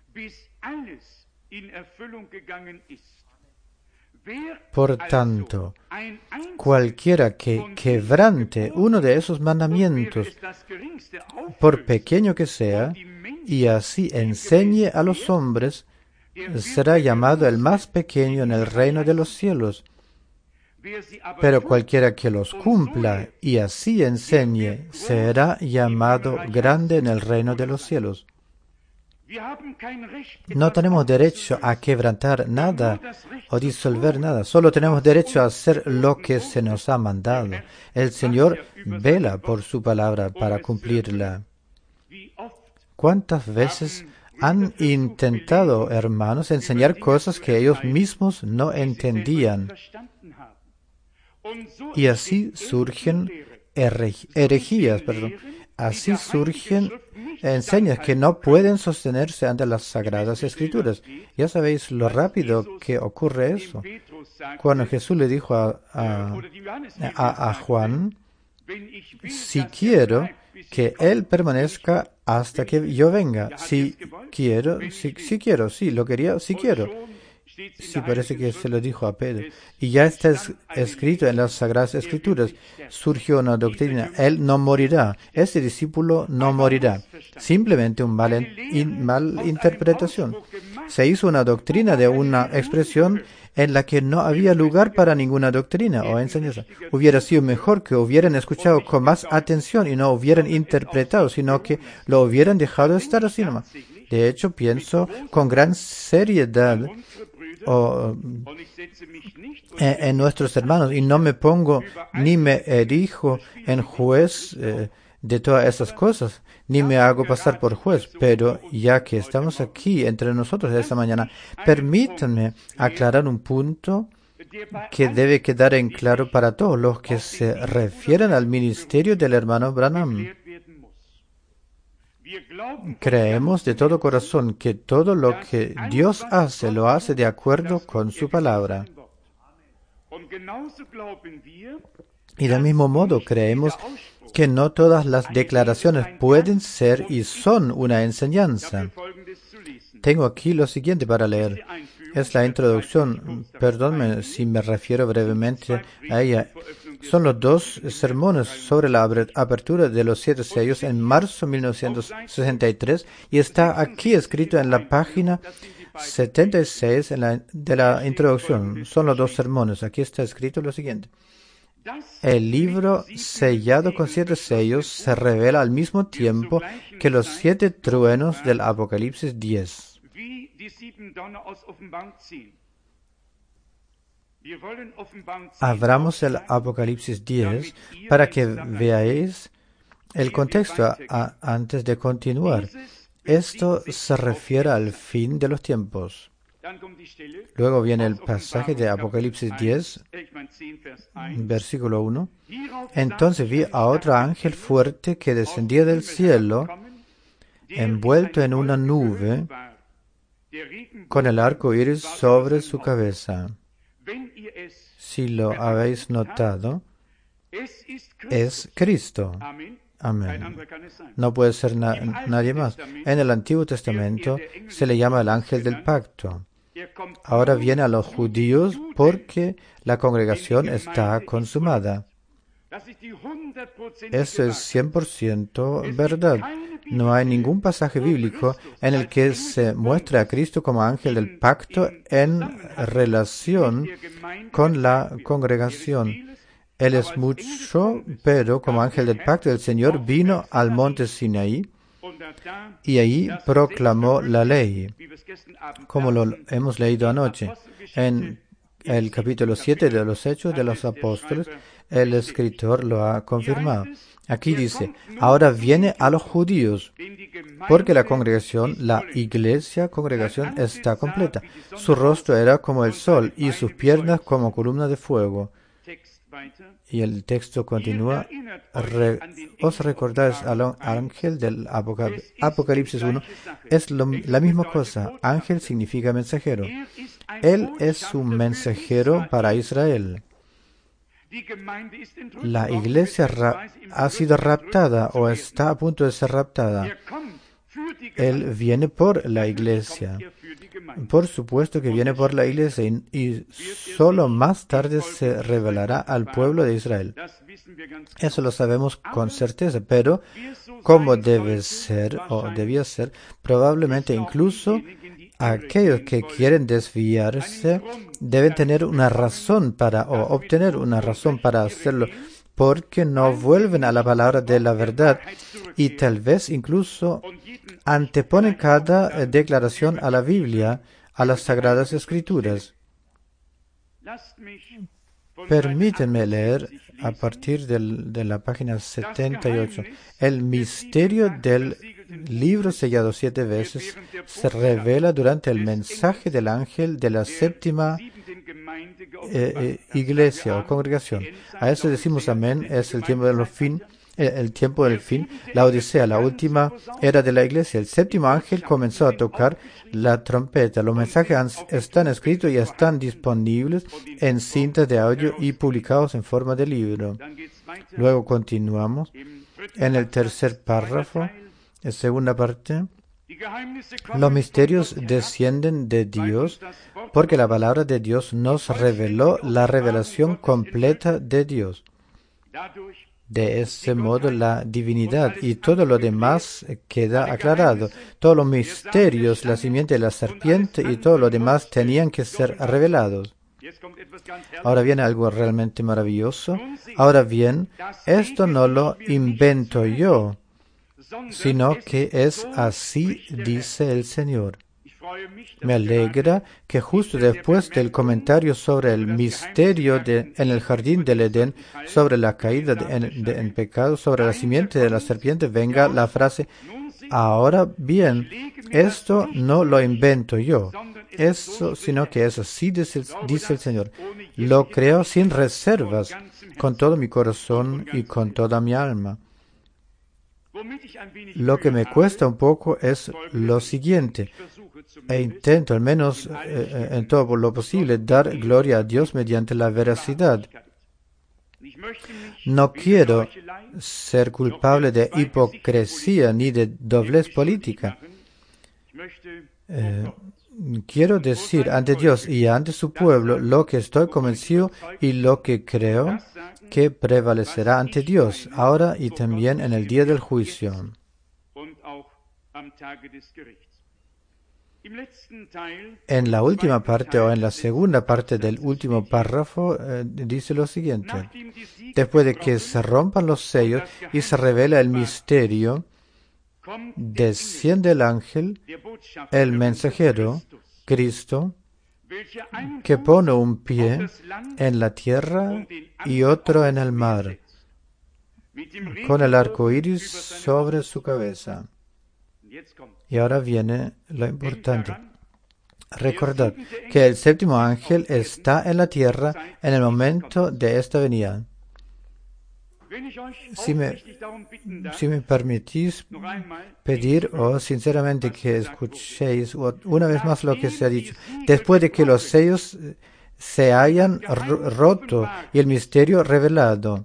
Por tanto, cualquiera que quebrante uno de esos mandamientos, por pequeño que sea, y así enseñe a los hombres, será llamado el más pequeño en el reino de los cielos. Pero cualquiera que los cumpla y así enseñe, será llamado grande en el reino de los cielos. No tenemos derecho a quebrantar nada o disolver nada. Solo tenemos derecho a hacer lo que se nos ha mandado. El Señor vela por su palabra para cumplirla. ¿Cuántas veces han intentado, hermanos, enseñar cosas que ellos mismos no entendían? Y así surgen herejías, perdón. Así surgen enseñas que no pueden sostenerse ante las Sagradas Escrituras. Ya sabéis lo rápido que ocurre eso. Cuando Jesús le dijo a, a, a, a Juan, si quiero que él permanezca hasta que yo venga. Si quiero, si, si quiero, sí, lo quería, si quiero. Sí, parece que se lo dijo a Pedro. Y ya está es, escrito en las Sagradas Escrituras. Surgió una doctrina. Él no morirá. Este discípulo no morirá. Simplemente una mal, in, mal interpretación. Se hizo una doctrina de una expresión en la que no había lugar para ninguna doctrina o enseñanza. Hubiera sido mejor que hubieran escuchado con más atención y no hubieran interpretado, sino que lo hubieran dejado estar así nomás. De hecho, pienso con gran seriedad o, en, en nuestros hermanos, y no me pongo ni me erijo en juez eh, de todas esas cosas, ni me hago pasar por juez, pero ya que estamos aquí entre nosotros esta mañana, permítanme aclarar un punto que debe quedar en claro para todos los que se refieren al ministerio del hermano Branham. Creemos de todo corazón que todo lo que Dios hace lo hace de acuerdo con su palabra. Y del mismo modo creemos que no todas las declaraciones pueden ser y son una enseñanza. Tengo aquí lo siguiente para leer. Es la introducción. Perdónme si me refiero brevemente a ella. Son los dos sermones sobre la apertura de los siete sellos en marzo de mil novecientos sesenta y tres y está aquí escrito en la página setenta y seis en la, de la introducción. Son los dos sermones. Aquí está escrito lo siguiente. El libro sellado con siete sellos se revela al mismo tiempo que los siete truenos del Apocalipsis diez. Abramos el Apocalipsis diez para que veáis el contexto a, a, antes de continuar. Esto se refiere al fin de los tiempos. Luego viene el pasaje de Apocalipsis diez, versículo uno. Entonces vi a otro ángel fuerte que descendía del cielo, envuelto en una nube, con el arco iris sobre su cabeza. Si lo habéis notado, es Cristo. Amén. No puede ser na nadie más. En el Antiguo Testamento se le llama el ángel del pacto. Ahora viene a los judíos porque la congregación está consumada. Eso es cien por ciento verdad. No hay ningún pasaje bíblico en el que se muestre a Cristo como ángel del pacto en relación con la congregación. Él es mucho, pero como ángel del pacto del Señor vino al monte Sinaí y ahí proclamó la ley, como lo hemos leído anoche. En el capítulo siete de los Hechos de los Apóstoles, el escritor lo ha confirmado. Aquí dice, ahora viene a los judíos, porque la congregación, la iglesia congregación está completa. Su rostro era como el sol y sus piernas como columnas de fuego. Y el texto continúa. Re, ¿Os recordáis al ángel del Apocal Apocalipsis uno? Es lo, la misma cosa. Ángel significa mensajero. Él es un mensajero para Israel. La iglesia ha sido raptada o está a punto de ser raptada. Él viene por la iglesia. Por supuesto que viene por la iglesia y, y solo más tarde se revelará al pueblo de Israel. Eso lo sabemos con certeza, pero como debe ser o debía ser, probablemente incluso aquellos que quieren desviarse deben tener una razón para o obtener una razón para hacerlo, porque no vuelven a la palabra de la verdad y tal vez incluso anteponen cada eh, declaración a la Biblia, a las Sagradas Escrituras. Permítanme leer a partir del, de la página setenta y ocho. El misterio del libro sellado siete veces se revela durante el mensaje del ángel de la séptima eh, eh, iglesia o congregación. A eso decimos amén. Es el tiempo de los fin, eh, el tiempo del fin, la Odisea, la última era de la iglesia. El séptimo ángel comenzó a tocar la trompeta. Los mensajes están escritos y están disponibles en cintas de audio y publicados en forma de libro. Luego continuamos en el tercer párrafo, en segunda parte. Los misterios descienden de Dios porque la palabra de Dios nos reveló la revelación completa de Dios. De ese modo la divinidad y todo lo demás queda aclarado. Todos los misterios, la simiente de la serpiente y todo lo demás tenían que ser revelados. Ahora viene algo realmente maravilloso. Ahora bien, esto no lo invento yo, sino que es así, dice el Señor. Me alegra que justo después del comentario sobre el misterio de, en el jardín del Edén, sobre la caída de, en, de, en pecado, sobre la simiente de la serpiente, venga la frase, Ahora bien, esto no lo invento yo, eso, sino que es así, dice, dice el Señor. Lo creo sin reservas, con todo mi corazón y con toda mi alma. Lo que me cuesta un poco es lo siguiente, e intento al menos eh, en todo lo posible dar gloria a Dios mediante la veracidad. No quiero ser culpable de hipocresía ni de doblez política. Eh, quiero decir ante Dios y ante su pueblo lo que estoy convencido y lo que creo que prevalecerá ante Dios, ahora y también en el día del juicio. En la última parte o en la segunda parte del último párrafo eh, dice lo siguiente: después de que se rompan los sellos y se revela el misterio, desciende el ángel, el mensajero, Cristo, que pone un pie en la tierra y otro en el mar, con el arco iris sobre su cabeza. Y ahora viene lo importante. Recordad que el séptimo ángel está en la tierra en el momento de esta venida. Si me, si me permitís pedir, o oh, sinceramente que escuchéis una vez más lo que se ha dicho, después de que los sellos se hayan roto y el misterio revelado.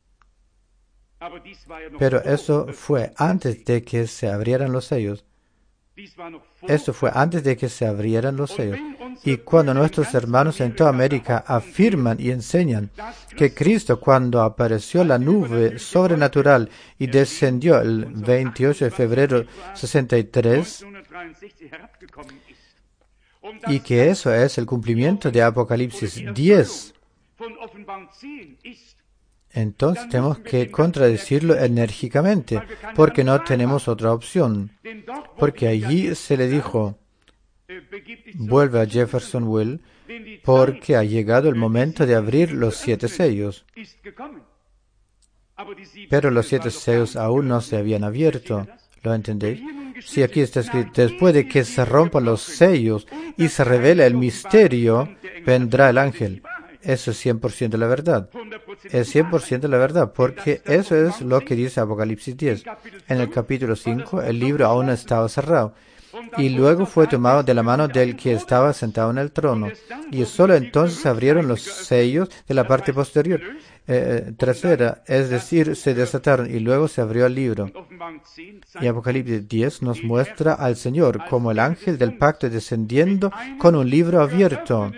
Pero eso fue antes de que se abrieran los sellos. Eso fue antes de que se abrieran los sellos. Y cuando nuestros hermanos en toda América afirman y enseñan que Cristo, cuando apareció la nube sobrenatural y descendió el veintiocho de febrero de sesenta y tres, y que eso es el cumplimiento de Apocalipsis diez, entonces tenemos que contradecirlo enérgicamente, porque no tenemos otra opción. Porque allí se le dijo, vuelve a Jeffersonville, porque ha llegado el momento de abrir los siete sellos. Pero los siete sellos aún no se habían abierto. ¿Lo entendéis? Si aquí está escrito, después de que se rompan los sellos y se revela el misterio, vendrá el ángel. Eso es cien por ciento la verdad. Es cien por ciento la verdad, porque eso es lo que dice Apocalipsis diez. En el capítulo cinco, el libro aún estaba cerrado. Y luego fue tomado de la mano del que estaba sentado en el trono. Y solo entonces se abrieron los sellos de la parte posterior, eh, trasera, es decir, se desataron y luego se abrió el libro. Y Apocalipsis diez nos muestra al Señor como el ángel del pacto descendiendo con un libro abierto,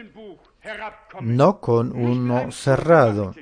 no con uno cerrado,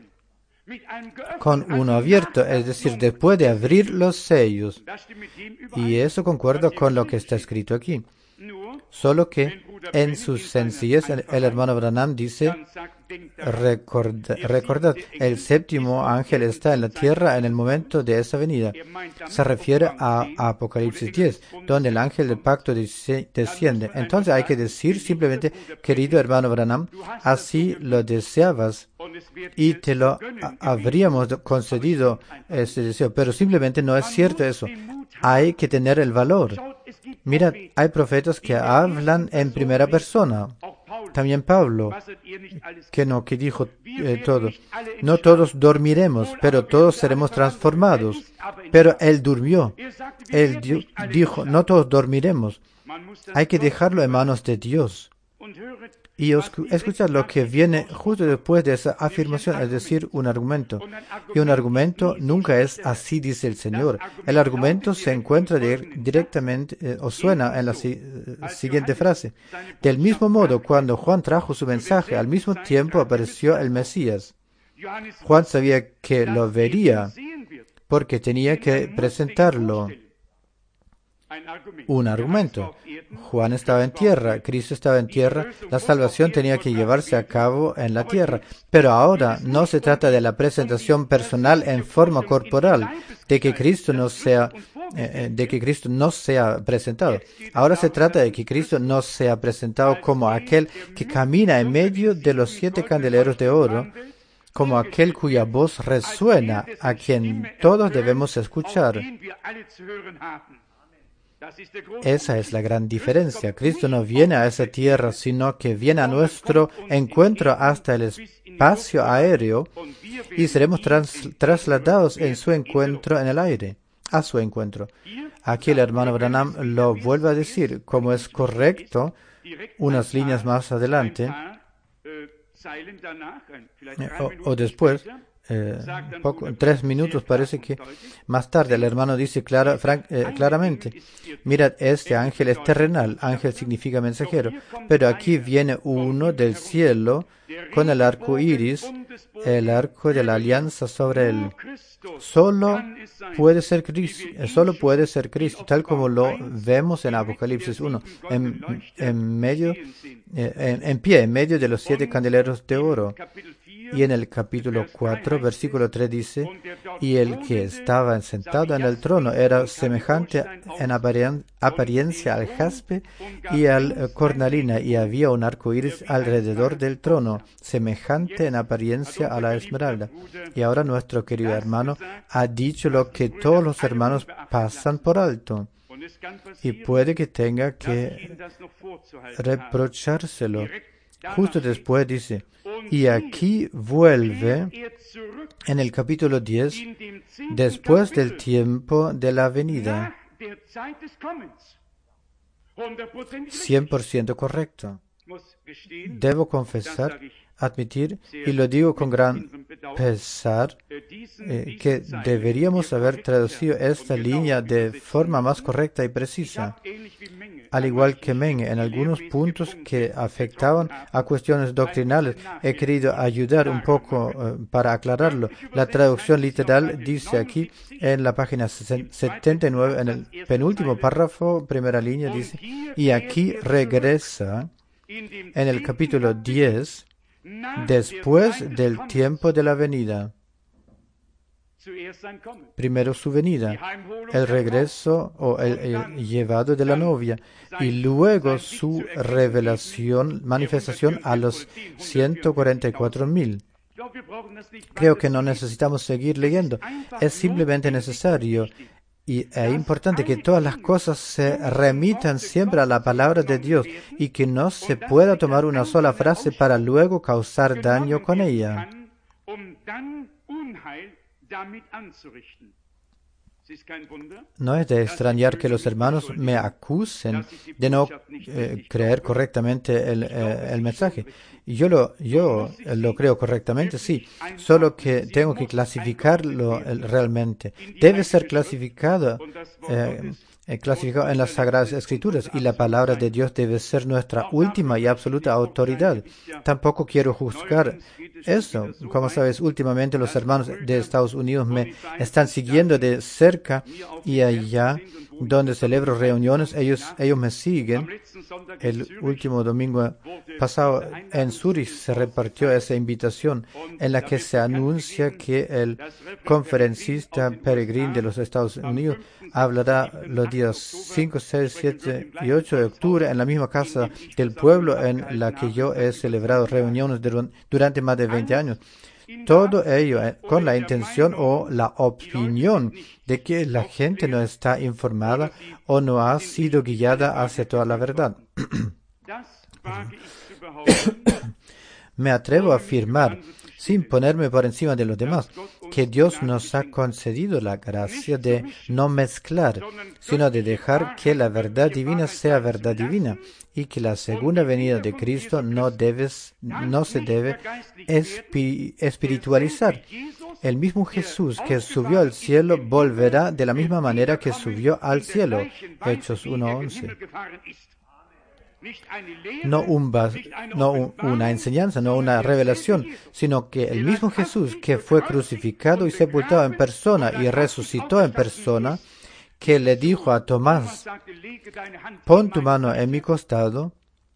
con uno abierto, es decir, después de abrir los sellos. Y eso concuerda con lo que está escrito aquí. Solo que en su sencillez el, el hermano Branham dice, recorda, recordad, el séptimo ángel está en la tierra en el momento de esa venida. Se refiere a, a Apocalipsis diez, donde el ángel del pacto desciende. Entonces hay que decir simplemente, querido hermano Branham, así lo deseabas y te lo habríamos concedido ese deseo, pero simplemente no es cierto eso. Hay que tener el valor. Mirad, hay profetas que hablan en primera persona. También Pablo, que no, que dijo eh, todo. No todos dormiremos, pero todos seremos transformados. Pero él durmió. Él di- dijo, no todos dormiremos. Hay que dejarlo en manos de Dios. Y escuchad lo que viene justo después de esa afirmación, es decir, un argumento. Y un argumento nunca es así, dice el Señor. El argumento se encuentra dir- directamente, eh, o suena en la si- eh, siguiente frase. Del mismo modo, cuando Juan trajo su mensaje, al mismo tiempo apareció el Mesías. Juan sabía que lo vería, porque tenía que presentarlo. Un argumento. Juan estaba en tierra, Cristo estaba en tierra, la salvación tenía que llevarse a cabo en la tierra. Pero ahora no se trata de la presentación personal en forma corporal, de que Cristo no sea, eh, de que Cristo no sea presentado. Ahora se trata de que Cristo no sea presentado como aquel que camina en medio de los siete candeleros de oro, como aquel cuya voz resuena, a quien todos debemos escuchar. Esa es la gran diferencia. Cristo no viene a esa tierra, sino que viene a nuestro encuentro hasta el espacio aéreo y seremos trans- trasladados en su encuentro en el aire, a su encuentro. Aquí el hermano Branham lo vuelve a decir, como es correcto, unas líneas más adelante, o, o después, eh, poco, tres minutos parece que más tarde el hermano dice clara, frank, eh, claramente, mirad, este ángel es terrenal, ángel significa mensajero, pero aquí viene uno del cielo con el arco iris, el arco de la alianza sobre él. Solo puede ser Cristo, solo puede ser Cristo, tal como lo vemos en Apocalipsis uno, en, en medio, eh, en, en pie, en medio de los siete candeleros de oro. Y en el capítulo cuatro, versículo tres dice, y el que estaba sentado en el trono era semejante en aparien- apariencia al jaspe y al eh, cornalina, y había un arco iris alrededor del trono, semejante en apariencia a la esmeralda. Y ahora nuestro querido hermano ha dicho lo que todos los hermanos pasan por alto. Y puede que tenga que reprochárselo. Justo después dice, y aquí vuelve en el capítulo diez, después del tiempo de la venida. cien por ciento correcto. Debo confesar, admitir, y lo digo con gran pesar, eh, que deberíamos haber traducido esta línea de forma más correcta y precisa. Al igual que Menge, en algunos puntos que afectaban a cuestiones doctrinales, he querido ayudar un poco uh, para aclararlo. La traducción literal dice aquí, en la página setenta y nueve, en el penúltimo párrafo, primera línea, dice, y aquí regresa en el capítulo diez, después del tiempo de la venida. Primero su venida, el regreso o el, el llevado de la novia, y luego su revelación, manifestación a los ciento cuarenta y cuatro mil. Creo que no necesitamos seguir leyendo, es simplemente necesario y es importante que todas las cosas se remitan siempre a la palabra de Dios y que no se pueda tomar una sola frase para luego causar daño con ella. No es de extrañar que los hermanos me acusen de no eh, creer correctamente el, eh, el mensaje. Y yo lo, yo lo creo correctamente, sí, solo que tengo que clasificarlo el, realmente. Debe ser clasificado, eh, eh, clasificado en las Sagradas Escrituras, y la palabra de Dios debe ser nuestra última y absoluta autoridad. Tampoco quiero juzgar eso. Como sabes, últimamente los hermanos de Estados Unidos me están siguiendo de cerca, y allá donde celebro reuniones, ellos, ellos me siguen. El último domingo pasado en Zurich se repartió esa invitación en la que se anuncia que el conferencista peregrino de los Estados Unidos hablará los días cinco, seis, siete y ocho de octubre en la misma casa del pueblo en la que yo he celebrado reuniones durante más de veinte años. Todo ello con la intención o la opinión de que la gente no está informada o no ha sido guiada hacia toda la verdad. Me atrevo a afirmar, sin ponerme por encima de los demás, que Dios nos ha concedido la gracia de no mezclar, sino de dejar que la verdad divina sea verdad divina, y que la segunda venida de Cristo no, debes, no se debe espi- espiritualizar. El mismo Jesús que subió al cielo volverá de la misma manera que subió al cielo. Hechos uno once. No, un bas, no un, una enseñanza, no una revelación, sino que el mismo Jesús que fue crucificado y sepultado en persona y resucitó en persona, que le dijo a Tomás, pon tu mano en mi costado,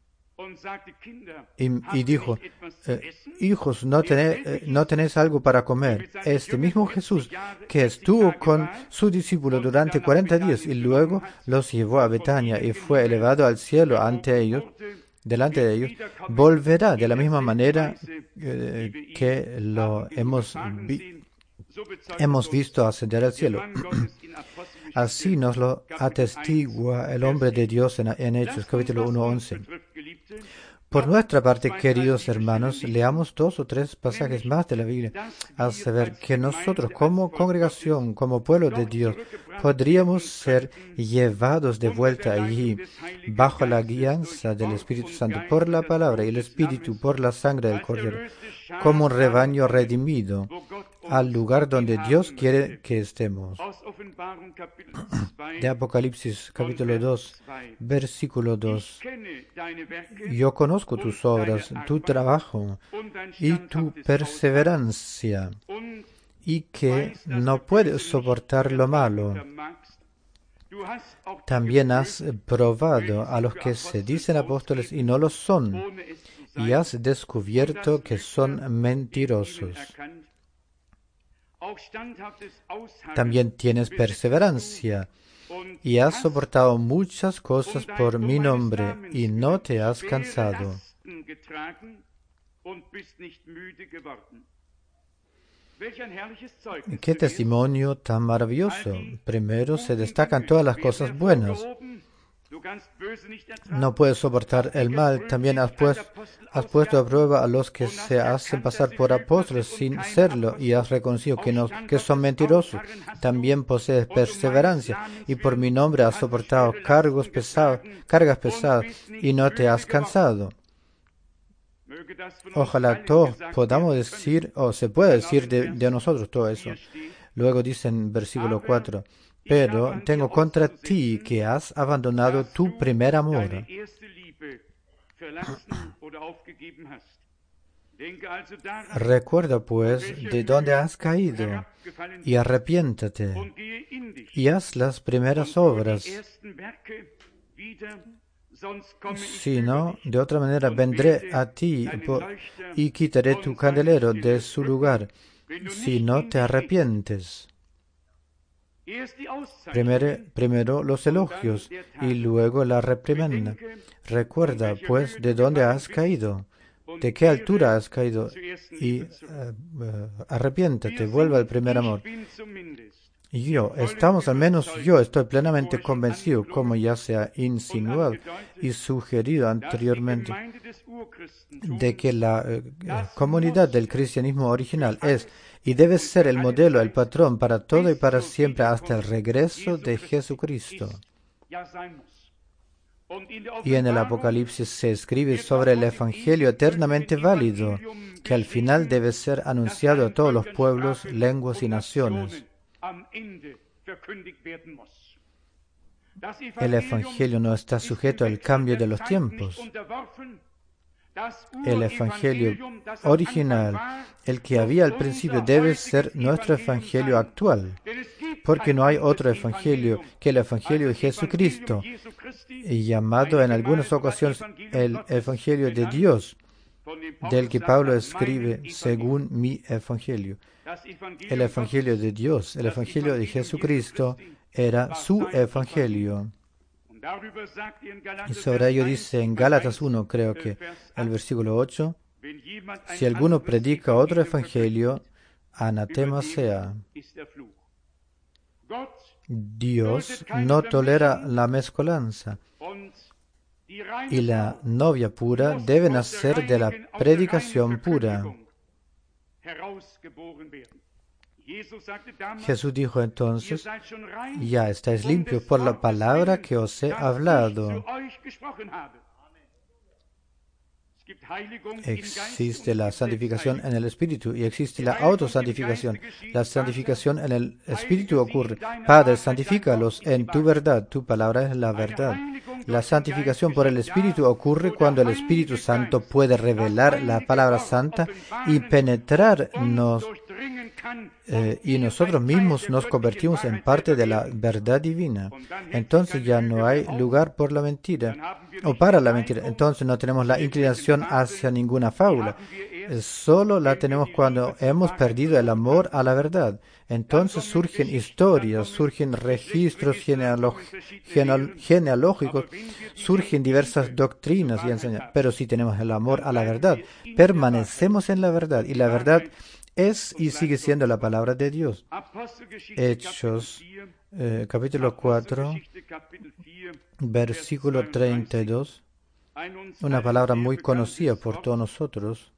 y, y dijo, eh, hijos, ¿no tenéis, eh, ¿no tenéis algo para comer? Este mismo Jesús que estuvo con su discípulo durante cuarenta días y luego los llevó a Betania y fue elevado al cielo ante ellos, delante de ellos, volverá de la misma manera eh, que lo hemos, vi, hemos visto ascender al cielo. Así nos lo atestigua el hombre de Dios en, en Hechos, capítulo uno, once. Por nuestra parte, queridos hermanos, leamos dos o tres pasajes más de la Biblia, a saber que nosotros como congregación, como pueblo de Dios, podríamos ser llevados de vuelta allí, bajo la guianza del Espíritu Santo, por la palabra y el Espíritu, por la sangre del Cordero, como un rebaño redimido, al lugar donde Dios quiere que estemos. De Apocalipsis capítulo dos, versículo dos. Yo conozco tus obras, tu trabajo y tu perseverancia, y que no puedes soportar lo malo. También has probado a los que se dicen apóstoles y no lo son, y has descubierto que son mentirosos. También tienes perseverancia y has soportado muchas cosas por mi nombre y no te has cansado. ¡Qué testimonio tan maravilloso! Primero se destacan todas las cosas buenas. No puedes soportar el mal. También has, pues, has puesto a prueba a los que se hacen pasar por apóstoles sin serlo y has reconocido que, no, que son mentirosos. También posees perseverancia y por mi nombre has soportado cargos pesados, cargas pesadas y no te has cansado. Ojalá todos podamos decir, o se pueda decir de, de nosotros todo eso. Luego dice en versículo cuatro, pero tengo contra ti que has abandonado tu primer amor. Recuerda pues de dónde has caído y arrepiéntate y haz las primeras obras. Si no, de otra manera vendré a ti y quitaré tu candelero de su lugar, si no te arrepientes. Primero, primero los elogios y luego la reprimenda. Recuerda, pues, de dónde has caído, de qué altura has caído y uh, uh, arrepiéntate, vuelva al primer amor. Y yo, estamos, al menos yo estoy plenamente convencido, como ya se ha insinuado y sugerido anteriormente, de que la uh, comunidad del cristianismo original es y debe ser el modelo, el patrón para todo y para siempre hasta el regreso de Jesucristo. Y en el Apocalipsis se escribe sobre el Evangelio eternamente válido, que al final debe ser anunciado a todos los pueblos, lenguas y naciones. El Evangelio no está sujeto al cambio de los tiempos. El Evangelio original, el que había al principio, debe ser nuestro Evangelio actual, porque no hay otro Evangelio que el Evangelio de Jesucristo, y llamado en algunas ocasiones el Evangelio de Dios, del que Pablo escribe según mi Evangelio. El Evangelio de Dios, el Evangelio de Jesucristo, era su Evangelio. Y sobre ello dice en Gálatas uno, creo que el versículo ocho, si alguno predica otro evangelio, anatema sea. Dios no tolera la mezcolanza y la novia pura debe nacer de la predicación pura. Jesús dijo entonces, ya estáis limpios por la palabra que os he hablado. Existe la santificación en el Espíritu y existe la autosantificación. La santificación en el Espíritu ocurre. Padre, santifícalos en tu verdad. Tu palabra es la verdad. La santificación por el Espíritu ocurre cuando el Espíritu Santo puede revelar la palabra santa y penetrarnos eh, y nosotros mismos nos convertimos en parte de la verdad divina. Entonces ya no hay lugar por la mentira o para la mentira. Entonces no tenemos la inclinación hacia ninguna fábula. Solo la tenemos cuando hemos perdido el amor a la verdad. Entonces surgen historias, surgen registros genealog- geneal- genealógicos, surgen diversas doctrinas y enseñanzas. Pero si tenemos el amor a la verdad, permanecemos en la verdad y la verdad es y sigue siendo la palabra de Dios. Hechos, eh, capítulo cuatro, versículo treinta y dos, una palabra muy conocida por todos nosotros.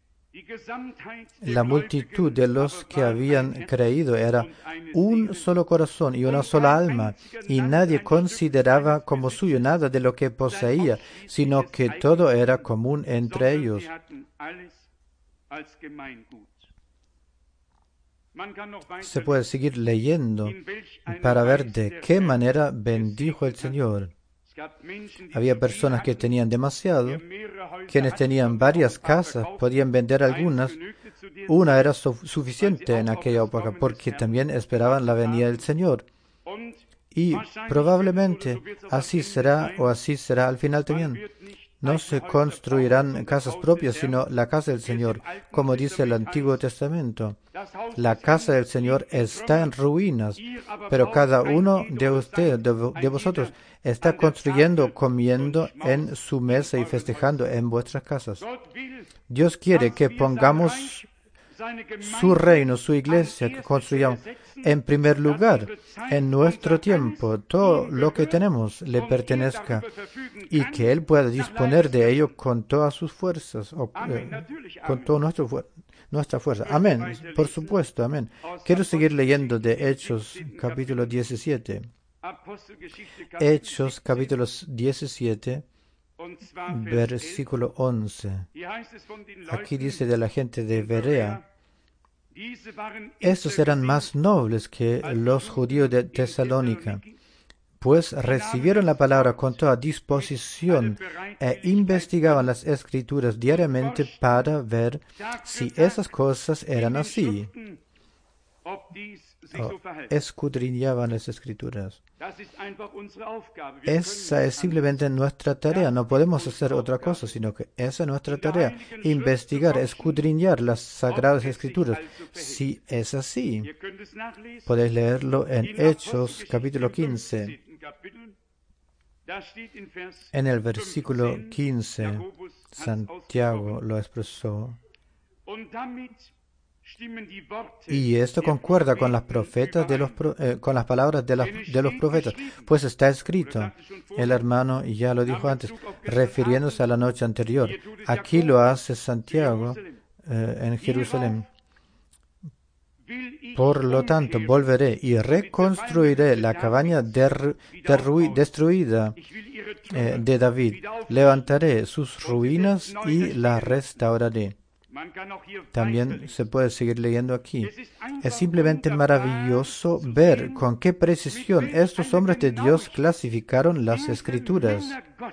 La multitud de los que habían creído era un solo corazón y una sola alma, y nadie consideraba como suyo nada de lo que poseía, sino que todo era común entre ellos. Se puede seguir leyendo para ver de qué manera bendijo el Señor. Había personas que tenían demasiado, quienes tenían varias casas, podían vender algunas. Una era su- suficiente en aquella época porque también esperaban la venida del Señor. Y probablemente así será o así será al final también. No se construirán casas propias, sino la casa del Señor, como dice el Antiguo Testamento. La casa del Señor está en ruinas, pero cada uno de ustedes, de, vo- de vosotros, está construyendo, comiendo en su mesa y festejando en vuestras casas. Dios quiere que pongamos su reino, su iglesia, que construyamos en primer lugar, en nuestro tiempo, todo lo que tenemos le pertenezca y que Él pueda disponer de ello con todas sus fuerzas, o, eh, con toda nuestra, fu- nuestra fuerza. Amén, por supuesto, amén. Quiero seguir leyendo de Hechos, capítulo diecisiete. Hechos, capítulo diecisiete, versículo once. Aquí dice de la gente de Berea: estos eran más nobles que los judíos de Tesalónica, pues recibieron la palabra con toda disposición e investigaban las escrituras diariamente para ver si esas cosas eran así. O escudriñaban las escrituras. Esa es simplemente nuestra tarea. No podemos hacer otra cosa, sino que esa es nuestra tarea. Investigar, escudriñar las sagradas escrituras. Si es así, podéis leerlo en Hechos capítulo quince. En el versículo quince, Santiago lo expresó. Y esto concuerda con las profetas de los pro- eh, con las palabras de, las- de los profetas, pues está escrito. El hermano ya lo dijo antes, refiriéndose a la noche anterior. Aquí lo hace Santiago eh, en Jerusalén. Por lo tanto, volveré y reconstruiré la cabaña derru- derrui- destruida eh, de David. Levantaré sus ruinas y la restauraré. También se puede seguir leyendo aquí. Es simplemente maravilloso ver con qué precisión estos hombres de Dios clasificaron las escrituras.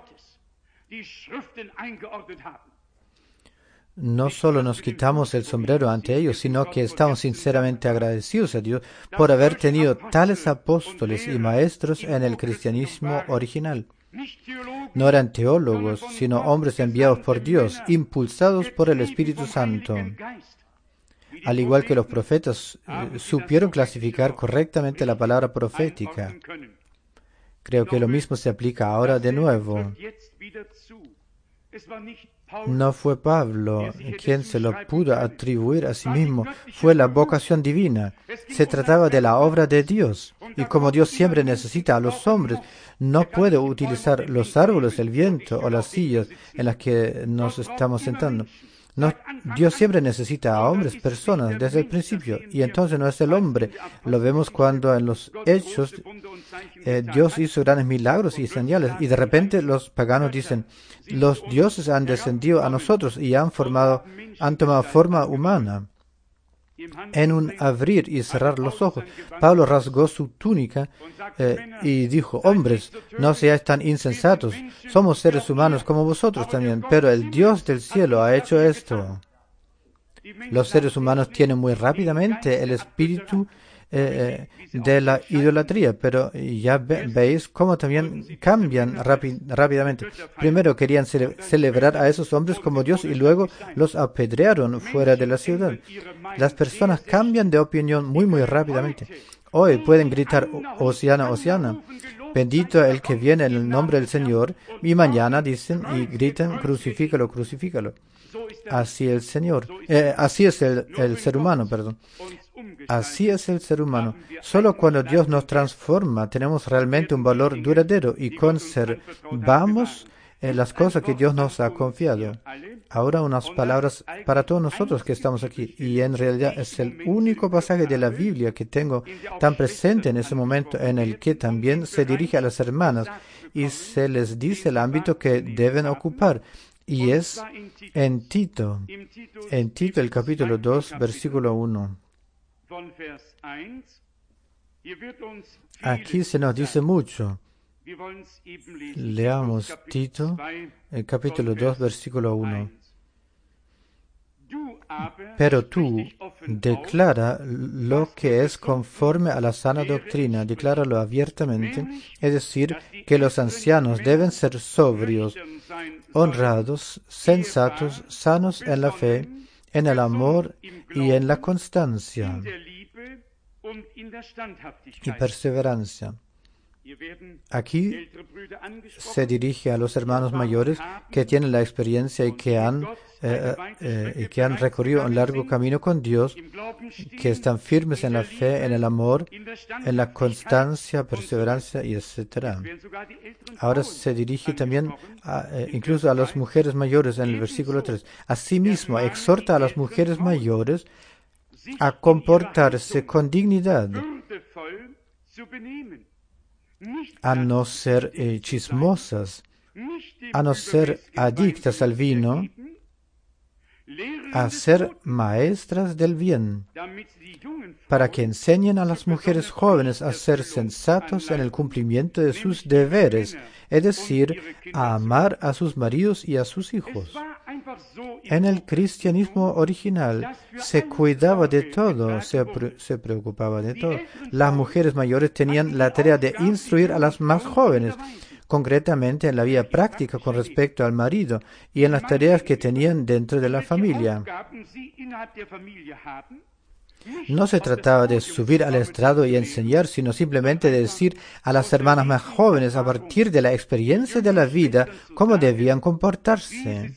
No solo nos quitamos el sombrero ante ellos, sino que estamos sinceramente agradecidos a Dios por haber tenido tales apóstoles y maestros en el cristianismo original. No eran teólogos, sino hombres enviados por Dios, impulsados por el Espíritu Santo. Al igual que los profetas, eh, supieron clasificar correctamente la palabra profética. Creo que lo mismo se aplica ahora de nuevo. No fue Pablo quien se lo pudo atribuir a sí mismo, fue la vocación divina. Se trataba de la obra de Dios, y como Dios siempre necesita a los hombres, no puede utilizar los árboles, el viento o las sillas en las que nos estamos sentando. No, Dios siempre necesita a hombres, personas, desde el principio, y entonces no es el hombre. Lo vemos cuando en los Hechos eh, Dios hizo grandes milagros y señales, y de repente los paganos dicen, los dioses han descendido a nosotros y han formado, han tomado forma humana. En un abrir y cerrar los ojos, Pablo rasgó su túnica eh, y dijo, hombres, no seáis tan insensatos, somos seres humanos como vosotros también, pero el Dios del cielo ha hecho esto. Los seres humanos tienen muy rápidamente el espíritu eh, de la idolatría, pero ya ve, veis cómo también cambian rápi- rápidamente. Primero querían cele- celebrar a esos hombres como Dios y luego los apedrearon fuera de la ciudad. Las personas cambian de opinión muy muy rápidamente. Hoy pueden gritar, Hosiana, Hosiana, bendito el que viene en el nombre del Señor, y mañana dicen y gritan, crucifícalo, crucifícalo. Así el Señor, eh, así es el, el ser humano, perdón. Así es el ser humano. Solo cuando Dios nos transforma tenemos realmente un valor duradero y conservamos eh, las cosas que Dios nos ha confiado. Ahora unas palabras para todos nosotros que estamos aquí. Y en realidad es el único pasaje de la Biblia que tengo tan presente en ese momento, en el que también se dirige a las hermanas y se les dice el ámbito que deben ocupar. Y es en Tito, en Tito el capítulo dos, versículo uno. Aquí se nos dice mucho. Leamos Tito, el capítulo dos, versículo uno. Pero tú declara lo que es conforme a la sana doctrina, decláralo abiertamente, es decir, que los ancianos deben ser sobrios, honrados, sensatos, sanos en la fe, en el amor y en la constancia y perseverancia. Aquí se dirige a los hermanos mayores que tienen la experiencia y que han, eh, eh, y que han recorrido un largo camino con Dios, que están firmes en la fe, en el amor, en la constancia, perseverancia y etcétera. Ahora se dirige también a, eh, incluso a las mujeres mayores en el versículo tres. Asimismo, exhorta a las mujeres mayores a comportarse con dignidad, a no ser eh, chismosas, a no ser adictas al vino, a ser maestras del bien, para que enseñen a las mujeres jóvenes a ser sensatos en el cumplimiento de sus deberes, es decir, a amar a sus maridos y a sus hijos. En el cristianismo original se cuidaba de todo, se, pre- se preocupaba de todo. Las mujeres mayores tenían la tarea de instruir a las más jóvenes, concretamente en la vida práctica con respecto al marido y en las tareas que tenían dentro de la familia. No se trataba de subir al estrado y enseñar, sino simplemente de decir a las hermanas más jóvenes, a partir de la experiencia de la vida, cómo debían comportarse.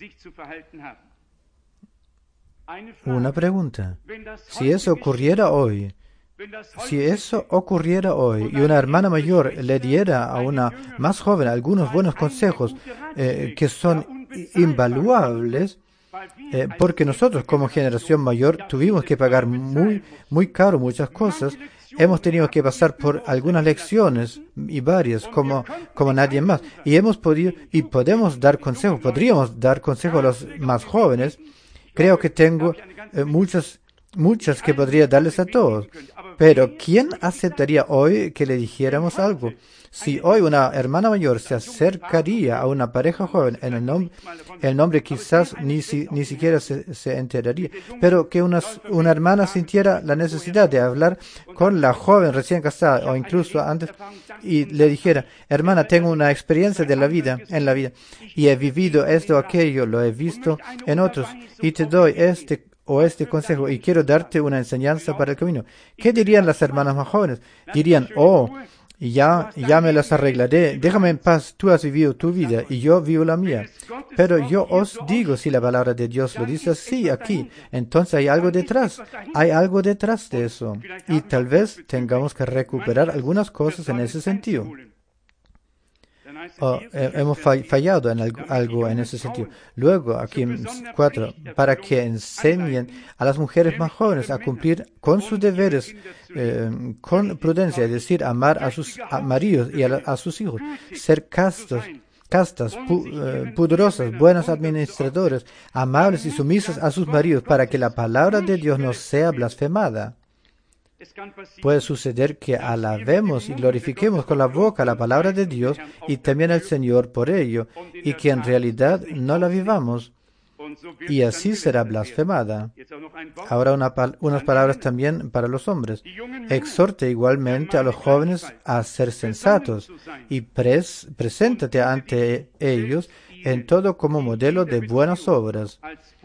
Una pregunta. Si eso ocurriera hoy, si eso ocurriera hoy y una hermana mayor le diera a una más joven algunos buenos consejos eh, que son invaluables, eh, porque nosotros como generación mayor tuvimos que pagar muy, muy caro muchas cosas, hemos tenido que pasar por algunas lecciones y varias como, como nadie más, y hemos podido y podemos dar consejos, podríamos dar consejos a los más jóvenes. Creo que tengo eh, muchas, muchas que podría darles a todos. Pero ¿quién aceptaría hoy que le dijéramos algo? Si hoy una hermana mayor se acercaría a una pareja joven, en el, nom el nombre quizás ni, si ni siquiera se, se enteraría, pero que una, una hermana sintiera la necesidad de hablar con la joven recién casada o incluso antes y le dijera, hermana, tengo una experiencia de la vida, en la vida, y he vivido esto o aquello, lo he visto en otros, y te doy este o este consejo y quiero darte una enseñanza para el camino. ¿Qué dirían las hermanas más jóvenes? Dirían, oh, ya, ya me las arreglaré, déjame en paz, tú has vivido tu vida y yo vivo la mía. Pero yo os digo, si la palabra de Dios lo dice así aquí, entonces hay algo detrás, hay algo detrás de eso. Y tal vez tengamos que recuperar algunas cosas en ese sentido. Oh, eh, hemos fallado en algo, algo en ese sentido. Luego, aquí en cuatro, para que enseñen a las mujeres más jóvenes a cumplir con sus deberes eh, con prudencia, es decir, amar a sus a maridos y a, la, a sus hijos, ser castos, castas, pu, eh, pudorosas, buenas administradoras, amables y sumisas a sus maridos, para que la palabra de Dios no sea blasfemada. Puede suceder que alabemos y glorifiquemos con la boca la palabra de Dios y también al Señor por ello, y que en realidad no la vivamos, y así será blasfemada. Ahora una pal unas palabras también para los hombres. Exhorte igualmente a los jóvenes a ser sensatos y pres preséntate ante ellos en todo como modelo de buenas obras.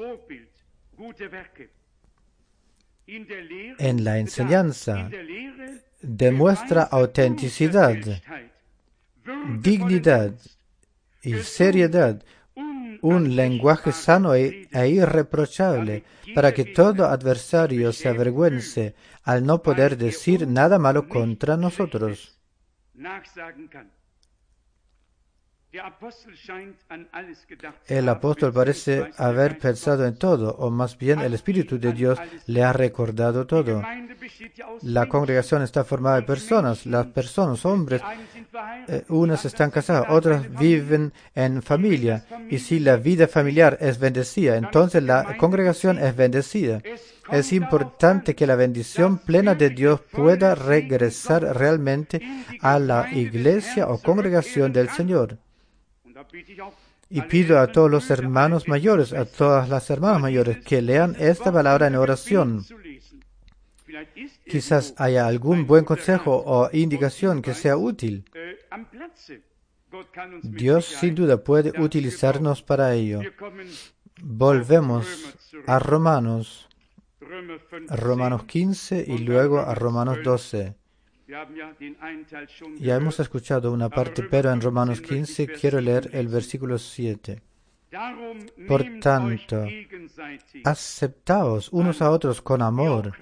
En la enseñanza demuestra autenticidad, dignidad y seriedad, un lenguaje sano e, e irreprochable, para que todo adversario se avergüence al no poder decir nada malo contra nosotros. El apóstol parece haber pensado en todo, o más bien el Espíritu de Dios le ha recordado todo. La congregación está formada de personas, las personas, hombres, eh, unas están casadas, otras viven en familia, y si la vida familiar es bendecida, entonces la congregación es bendecida. Es importante que la bendición plena de Dios pueda regresar realmente a la iglesia o congregación del Señor. Y pido a todos los hermanos mayores, a todas las hermanas mayores, que lean esta palabra en oración. Quizás haya algún buen consejo o indicación que sea útil. Dios sin duda puede utilizarnos para ello. Volvemos a Romanos, Romanos quince y luego a Romanos doce. Ya hemos escuchado una parte, pero en Romanos quince quiero leer el versículo siete. Por tanto, aceptaos unos a otros con amor,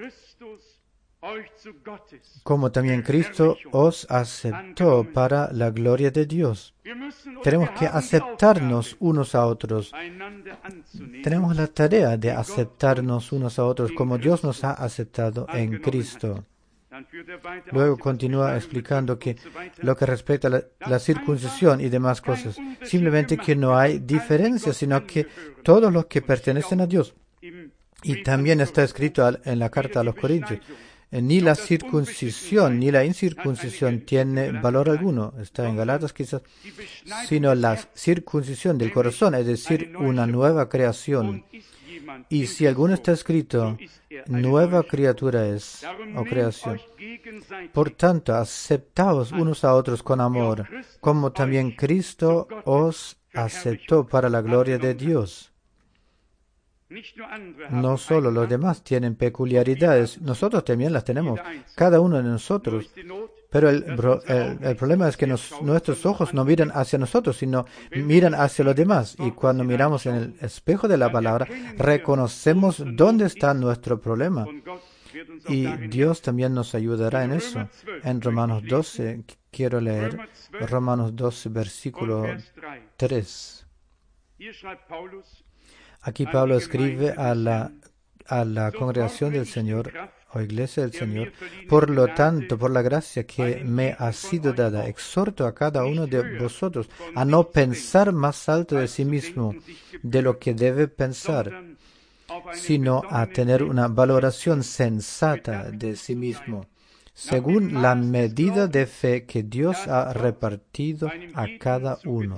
como también Cristo os aceptó para la gloria de Dios. Tenemos que aceptarnos unos a otros. Tenemos la tarea de aceptarnos unos a otros como Dios nos ha aceptado en Cristo. Luego continúa explicando que lo que respecta a la, la circuncisión y demás cosas, simplemente que no hay diferencia, sino que todos los que pertenecen a Dios. Y también está escrito en la carta a los Corintios, ni la circuncisión ni la incircuncisión tiene valor alguno, está en Galatas quizás, sino la circuncisión del corazón, es decir, una nueva creación. Y si alguno está escrito, nueva criatura es, o creación. Por tanto, aceptaos unos a otros con amor, como también Cristo os aceptó para la gloria de Dios. No solo los demás tienen peculiaridades, nosotros también las tenemos, cada uno de nosotros. Pero el, el, el problema es que nos, nuestros ojos no miran hacia nosotros, sino miran hacia los demás. Y cuando miramos en el espejo de la palabra, reconocemos dónde está nuestro problema. Y Dios también nos ayudará en eso. En Romanos doce, quiero leer Romanos doce, versículo tres. Aquí Pablo escribe a la, a la congregación del Señor, o iglesia del Señor: por lo tanto, por la gracia que me ha sido dada, exhorto a cada uno de vosotros a no pensar más alto de sí mismo de lo que debe pensar, sino a tener una valoración sensata de sí mismo, según la medida de fe que Dios ha repartido a cada uno.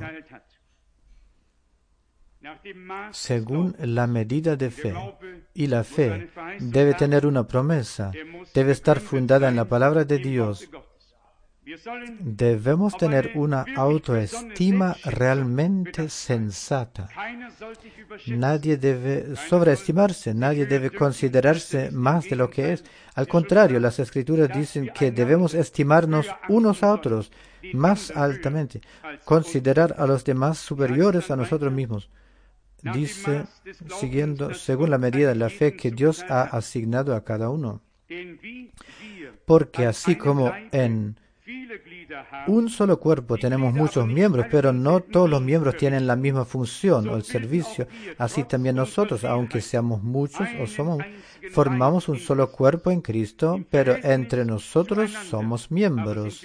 Según la medida de fe. Y la fe debe tener una promesa, debe estar fundada en la palabra de Dios. Debemos tener una autoestima realmente sensata. Nadie debe sobreestimarse, nadie debe considerarse más de lo que es. Al contrario, las Escrituras dicen que debemos estimarnos unos a otros más altamente, considerar a los demás superiores a nosotros mismos. Dice, siguiendo, según la medida de la fe que Dios ha asignado a cada uno. Porque así como en un solo cuerpo tenemos muchos miembros, pero no todos los miembros tienen la misma función o el servicio, así también nosotros, aunque seamos muchos o somos, formamos un solo cuerpo en Cristo, pero entre nosotros somos miembros.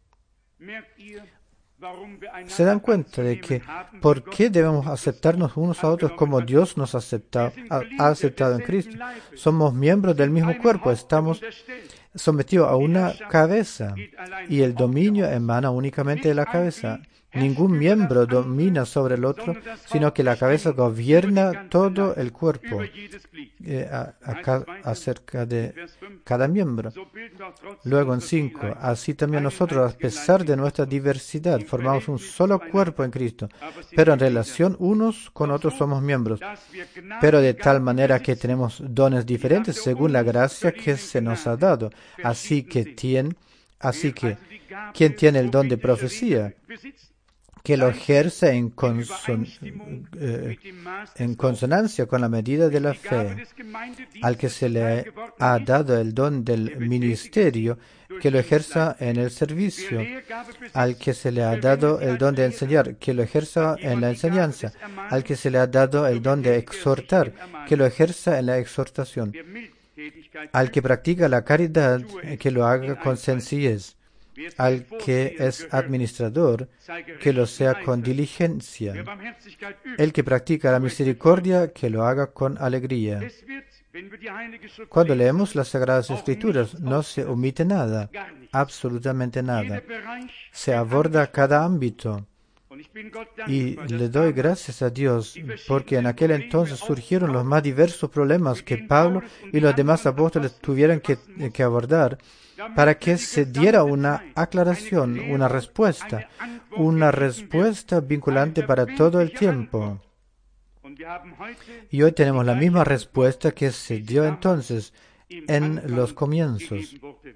¿Se dan cuenta de que por qué debemos aceptarnos unos a otros como Dios nos acepta, ha, ha aceptado en Cristo? Somos miembros del mismo cuerpo, estamos sometidos a una cabeza y el dominio emana únicamente de la cabeza. Ningún miembro domina sobre el otro, sino que la cabeza gobierna todo el cuerpo eh, a, a, acerca de cada miembro. Luego en cinco, así también nosotros, a pesar de nuestra diversidad, formamos un solo cuerpo en Cristo, pero en relación unos con otros somos miembros, pero de tal manera que tenemos dones diferentes según la gracia que se nos ha dado. Así que, tien, así que ¿quién tiene el don de profecía? que lo ejerza en, conson, eh, en consonancia con la medida de la fe. Al que se le ha dado el don del ministerio, que lo ejerza en el servicio. Al que se le ha dado el don de enseñar, que lo ejerza en la enseñanza. Al que se le ha dado el don de exhortar, que lo ejerza en la exhortación. Al que practica la caridad, que lo haga con sencillez. Al que es administrador, que lo sea con diligencia. El que practica la misericordia, que lo haga con alegría. Cuando leemos las Sagradas Escrituras, no se omite nada, absolutamente nada. Se aborda cada ámbito. Y le doy gracias a Dios, porque en aquel entonces surgieron los más diversos problemas que Pablo y los demás apóstoles tuvieron que, que abordar, para que se diera una aclaración, una respuesta, una respuesta vinculante para todo el tiempo. Y hoy tenemos la misma respuesta que se dio entonces en los comienzos.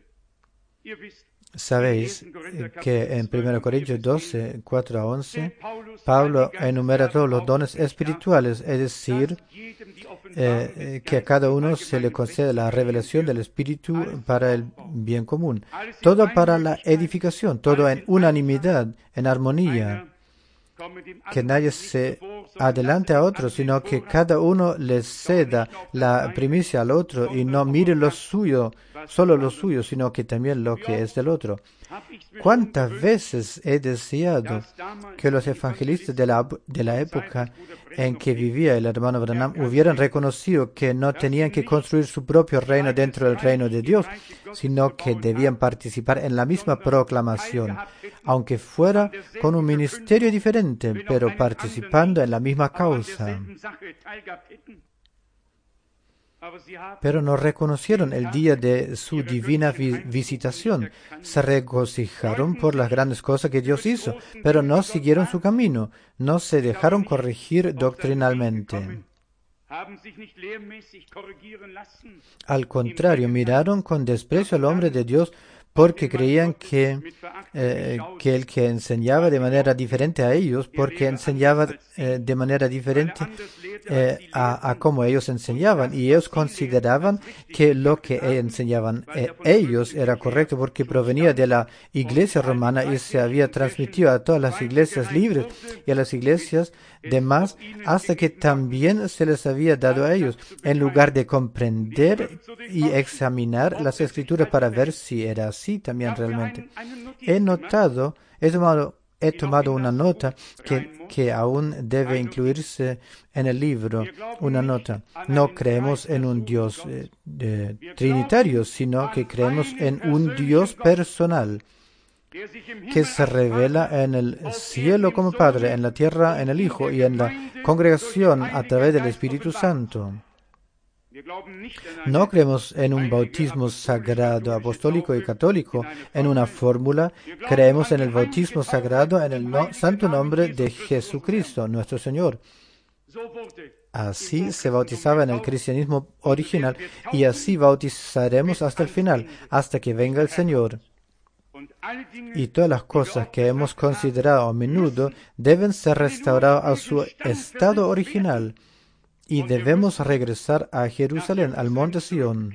Sabéis que en primera Corintios doce, cuatro a once, Pablo enumera todos los dones espirituales, es decir, eh, que a cada uno se le concede la revelación del Espíritu para el bien común. Todo para la edificación, todo en unanimidad, en armonía. Que nadie se adelante a otro, sino que cada uno le ceda la primicia al otro y no mire lo suyo, solo lo suyo, sino que también lo que es del otro. ¿Cuántas veces he deseado que los evangelistas de la, de la época en que vivía el hermano Branham hubieran reconocido que no tenían que construir su propio reino dentro del reino de Dios, sino que debían participar en la misma proclamación, aunque fuera con un ministerio diferente, pero participando en la misma causa? Pero no reconocieron el día de su divina vi- visitación. Se regocijaron por las grandes cosas que Dios hizo, pero no siguieron su camino, no se dejaron corregir doctrinalmente. Al contrario, miraron con desprecio al hombre de Dios porque creían que, eh, que el que enseñaba de manera diferente a ellos, porque enseñaba eh, de manera diferente eh, a, a cómo ellos enseñaban, y ellos consideraban que lo que enseñaban eh, ellos era correcto porque provenía de la iglesia romana y se había transmitido a todas las iglesias libres y a las iglesias demás, hasta que también se les había dado a ellos, en lugar de comprender y examinar las escrituras para ver si era así también realmente. He notado, he tomado, he tomado una nota que, que aún debe incluirse en el libro, una nota. No creemos en un Dios eh, eh, trinitario, sino que creemos en un Dios personal, que se revela en el cielo como Padre, en la tierra en el Hijo y en la congregación a través del Espíritu Santo. No creemos en un bautismo sagrado, apostólico y católico, en una fórmula. Creemos en el bautismo sagrado en el no, santo nombre de Jesucristo, nuestro Señor. Así se bautizaba en el cristianismo original y así bautizaremos hasta el final, hasta que venga el Señor. Y todas las cosas que hemos considerado a menudo deben ser restauradas a su estado original. Y debemos regresar a Jerusalén, al monte Sión.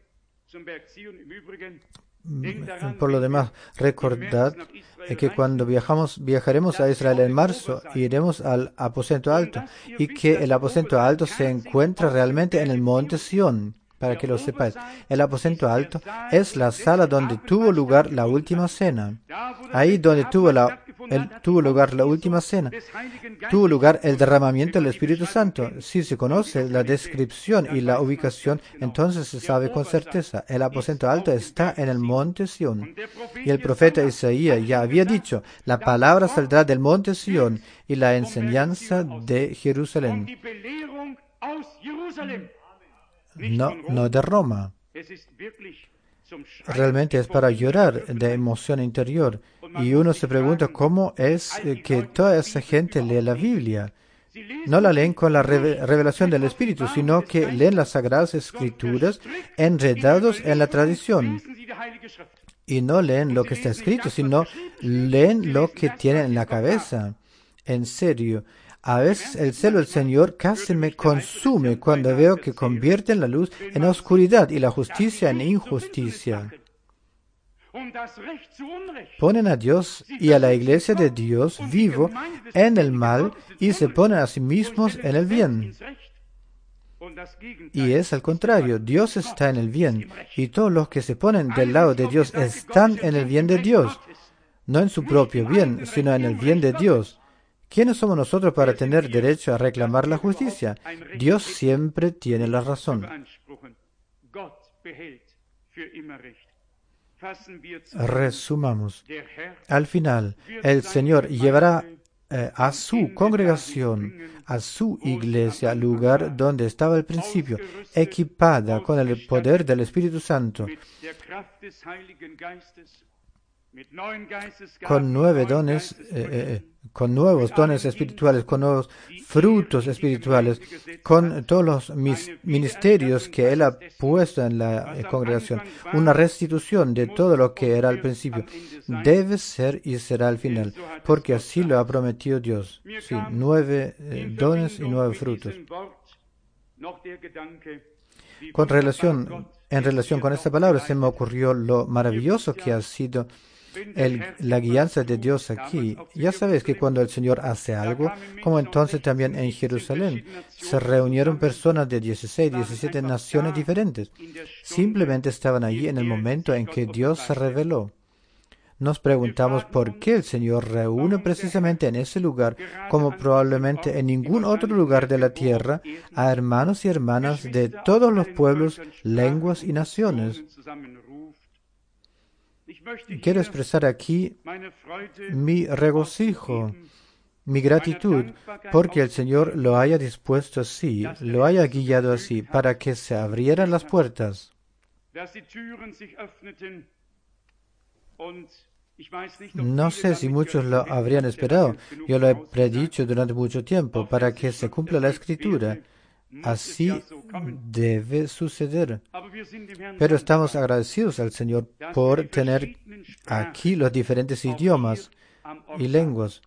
Por lo demás, recordad que cuando viajamos, viajaremos a Israel en marzo, iremos al aposento alto, y que el aposento alto se encuentra realmente en el monte Sión. Para que lo sepáis, el aposento alto es la sala donde tuvo lugar la última cena. Ahí donde tuvo, la, el, tuvo lugar la última cena, tuvo lugar el derramamiento del Espíritu Santo. Si se conoce la descripción y la ubicación, entonces se sabe con certeza. El aposento alto está en el monte Sión. Y el profeta Isaías ya había dicho, la palabra saldrá del monte Sión y la enseñanza de Jerusalén. No, no de Roma. Realmente es para llorar de emoción interior. Y uno se pregunta cómo es que toda esa gente lee la Biblia. No la leen con la revelación del Espíritu, sino que leen las Sagradas Escrituras enredados en la tradición. y no leen lo que está escrito, sino leen lo que tienen en la cabeza. En serio, a veces el celo del Señor casi me consume cuando veo que convierten la luz en oscuridad y la justicia en injusticia. Ponen a Dios y a la iglesia de Dios vivo en el mal y se ponen a sí mismos en el bien. Y es al contrario, Dios está en el bien y todos los que se ponen del lado de Dios están en el bien de Dios, no en su propio bien, sino en el bien de Dios. ¿Quiénes somos nosotros para tener derecho a reclamar la justicia? Dios siempre tiene la razón. Resumamos. Al final, el Señor llevará eh, a su congregación, a su iglesia, al lugar donde estaba al principio, equipada con el poder del Espíritu Santo, con nueve dones, eh, eh, con nuevos dones espirituales, con nuevos frutos espirituales, con todos los mis, ministerios que Él ha puesto en la eh, congregación. Una restitución de todo lo que era al principio. Debe ser y será al final, porque así lo ha prometido Dios. Sí, nueve eh, dones y nueve frutos. Con relación, en relación con esta palabra, se me ocurrió lo maravilloso que ha sido El, la guianza de Dios aquí. Ya sabes que cuando el Señor hace algo, como entonces también en Jerusalén, se reunieron personas de dieciséis, diecisiete naciones diferentes. Simplemente estaban allí en el momento en que Dios se reveló. Nos preguntamos por qué el Señor reúne precisamente en ese lugar, como probablemente en ningún otro lugar de la tierra, a hermanos y hermanas de todos los pueblos, lenguas y naciones. Quiero expresar aquí mi regocijo, mi gratitud, porque el Señor lo haya dispuesto así, lo haya guiado así, para que se abrieran las puertas. No sé si muchos lo habrían esperado. Yo lo he predicho durante mucho tiempo, para que se cumpla la Escritura. Así debe suceder. Pero estamos agradecidos al Señor por tener aquí los diferentes idiomas y lenguas.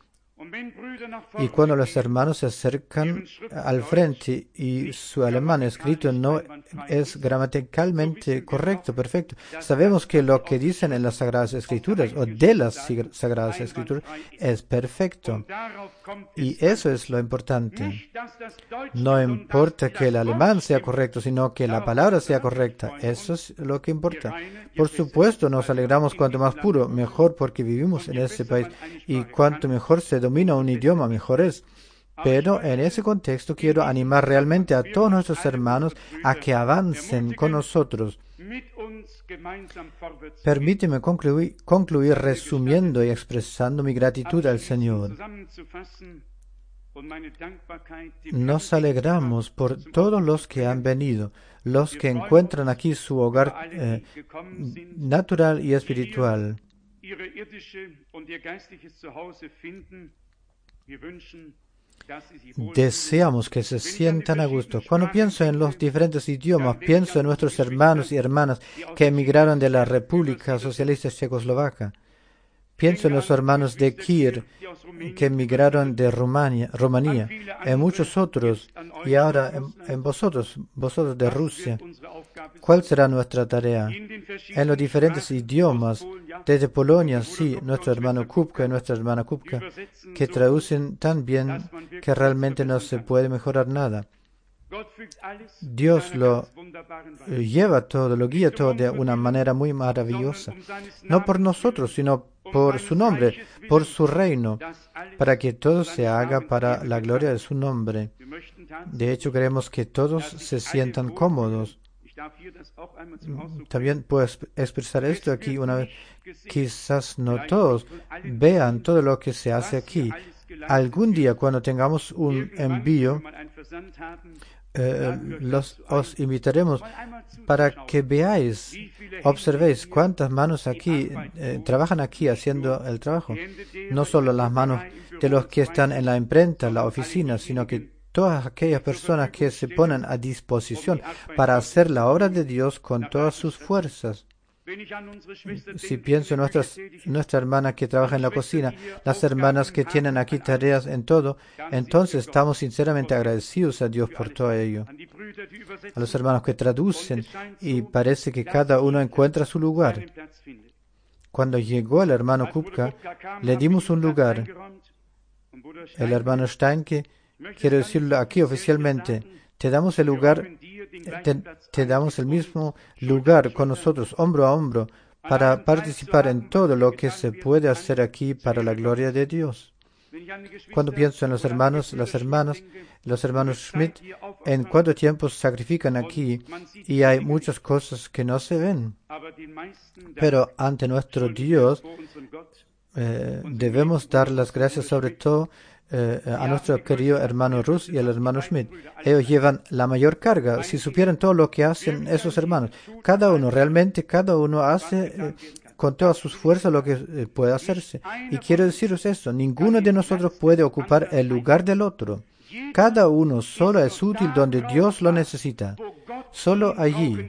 Y cuando los hermanos se acercan al frente y su alemán escrito no es gramaticalmente correcto, perfecto, sabemos que lo que dicen en las Sagradas Escrituras o de las Sagradas Escrituras es perfecto. Y eso es lo importante. No importa que el alemán sea correcto, sino que la palabra sea correcta. Eso es lo que importa. Por supuesto, nos alegramos cuanto más puro, mejor, porque vivimos en este país. Y cuanto mejor se domina un idioma, mejor es. Pero en ese contexto quiero animar realmente a todos nuestros hermanos a que avancen con nosotros. Permíteme concluir, concluir resumiendo y expresando mi gratitud al Señor. Nos alegramos por todos los que han venido, los que encuentran aquí su hogar eh, natural y espiritual. Deseamos que se sientan a gusto. Cuando pienso en los diferentes idiomas, pienso en nuestros hermanos y hermanas que emigraron de la República Socialista Checoslovaca. Pienso en los hermanos de Kir que emigraron de Rumania, Rumanía, en muchos otros, y ahora en, en vosotros, vosotros de Rusia. ¿Cuál será nuestra tarea? En los diferentes idiomas, desde Polonia, sí, nuestro hermano Kupka y nuestra hermana Kupka, que traducen tan bien que realmente no se puede mejorar nada. Dios lo lleva todo, lo guía todo de una manera muy maravillosa. No por nosotros, sino por su nombre, por su reino, para que todo se haga para la gloria de su nombre. De hecho, queremos que todos se sientan cómodos. También puedo expresar esto aquí una vez. Quizás no todos vean todo lo que se hace aquí. Algún día, cuando tengamos un envío, Eh, los, os invitaremos para que veáis, observéis cuántas manos aquí eh, trabajan aquí haciendo el trabajo. No solo las manos de los que están en la imprenta, la oficina, sino que todas aquellas personas que se ponen a disposición para hacer la obra de Dios con todas sus fuerzas. Si pienso en nuestras, nuestra hermana que trabaja en la cocina, las hermanas que tienen aquí tareas en todo, entonces estamos sinceramente agradecidos a Dios por todo ello. A los hermanos que traducen, y parece que cada uno encuentra su lugar. Cuando llegó el hermano Kupka, le dimos un lugar. El hermano Steinke, quiero decirlo aquí oficialmente, te damos el lugar, te, te damos el mismo lugar con nosotros, hombro a hombro, para participar en todo lo que se puede hacer aquí para la gloria de Dios. Cuando pienso en los hermanos, las hermanas, los hermanos Schmidt, en cuánto tiempo sacrifican aquí, y hay muchas cosas que no se ven. Pero ante nuestro Dios eh, debemos dar las gracias sobre todo Eh, a nuestro querido hermano Rus y al hermano Schmidt. Ellos llevan la mayor carga. Si supieran todo lo que hacen esos hermanos, cada uno, realmente cada uno hace eh, con todas sus fuerzas lo que eh, puede hacerse. Y quiero deciros esto, ninguno de nosotros puede ocupar el lugar del otro. Cada uno solo es útil donde Dios lo necesita. Solo allí.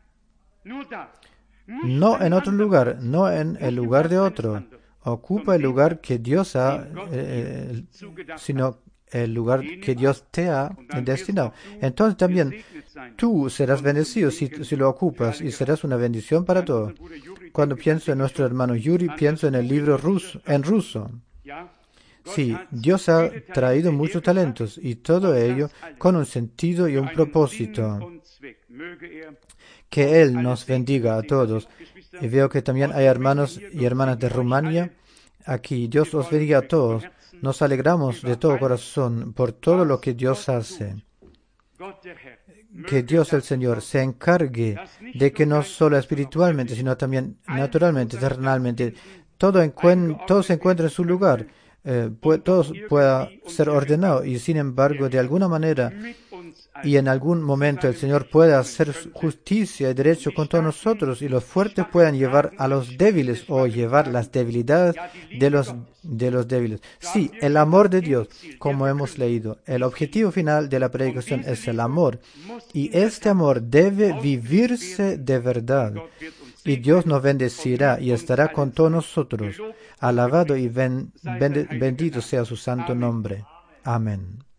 No en otro lugar, no en el lugar de otro. Ocupa el lugar que Dios ha, eh, sino el lugar que Dios te ha destinado. Entonces también tú serás bendecido si, si lo ocupas y serás una bendición para todos. Cuando pienso en nuestro hermano Yuri, pienso en el libro ruso, en ruso. Sí, Dios ha traído muchos talentos y todo ello con un sentido y un propósito. Que Él nos bendiga a todos. Y veo que también hay hermanos y hermanas de Rumania aquí. Dios os bendiga a todos. Nos alegramos de todo corazón por todo lo que Dios hace. Que Dios el Señor se encargue de que no solo espiritualmente, sino también naturalmente, terrenalmente, todo, encuen, todo se encuentre en su lugar, eh, pu- todo pueda ser ordenado y sin embargo, de alguna manera, y en algún momento el Señor pueda hacer justicia y derecho con todos nosotros y los fuertes puedan llevar a los débiles o llevar las debilidades de los, de los débiles. Sí, el amor de Dios, como hemos leído, el objetivo final de la predicación es el amor y este amor debe vivirse de verdad. Y Dios nos bendecirá y estará con todos nosotros. Alabado y ben, ben, bendito sea su santo nombre. Amén.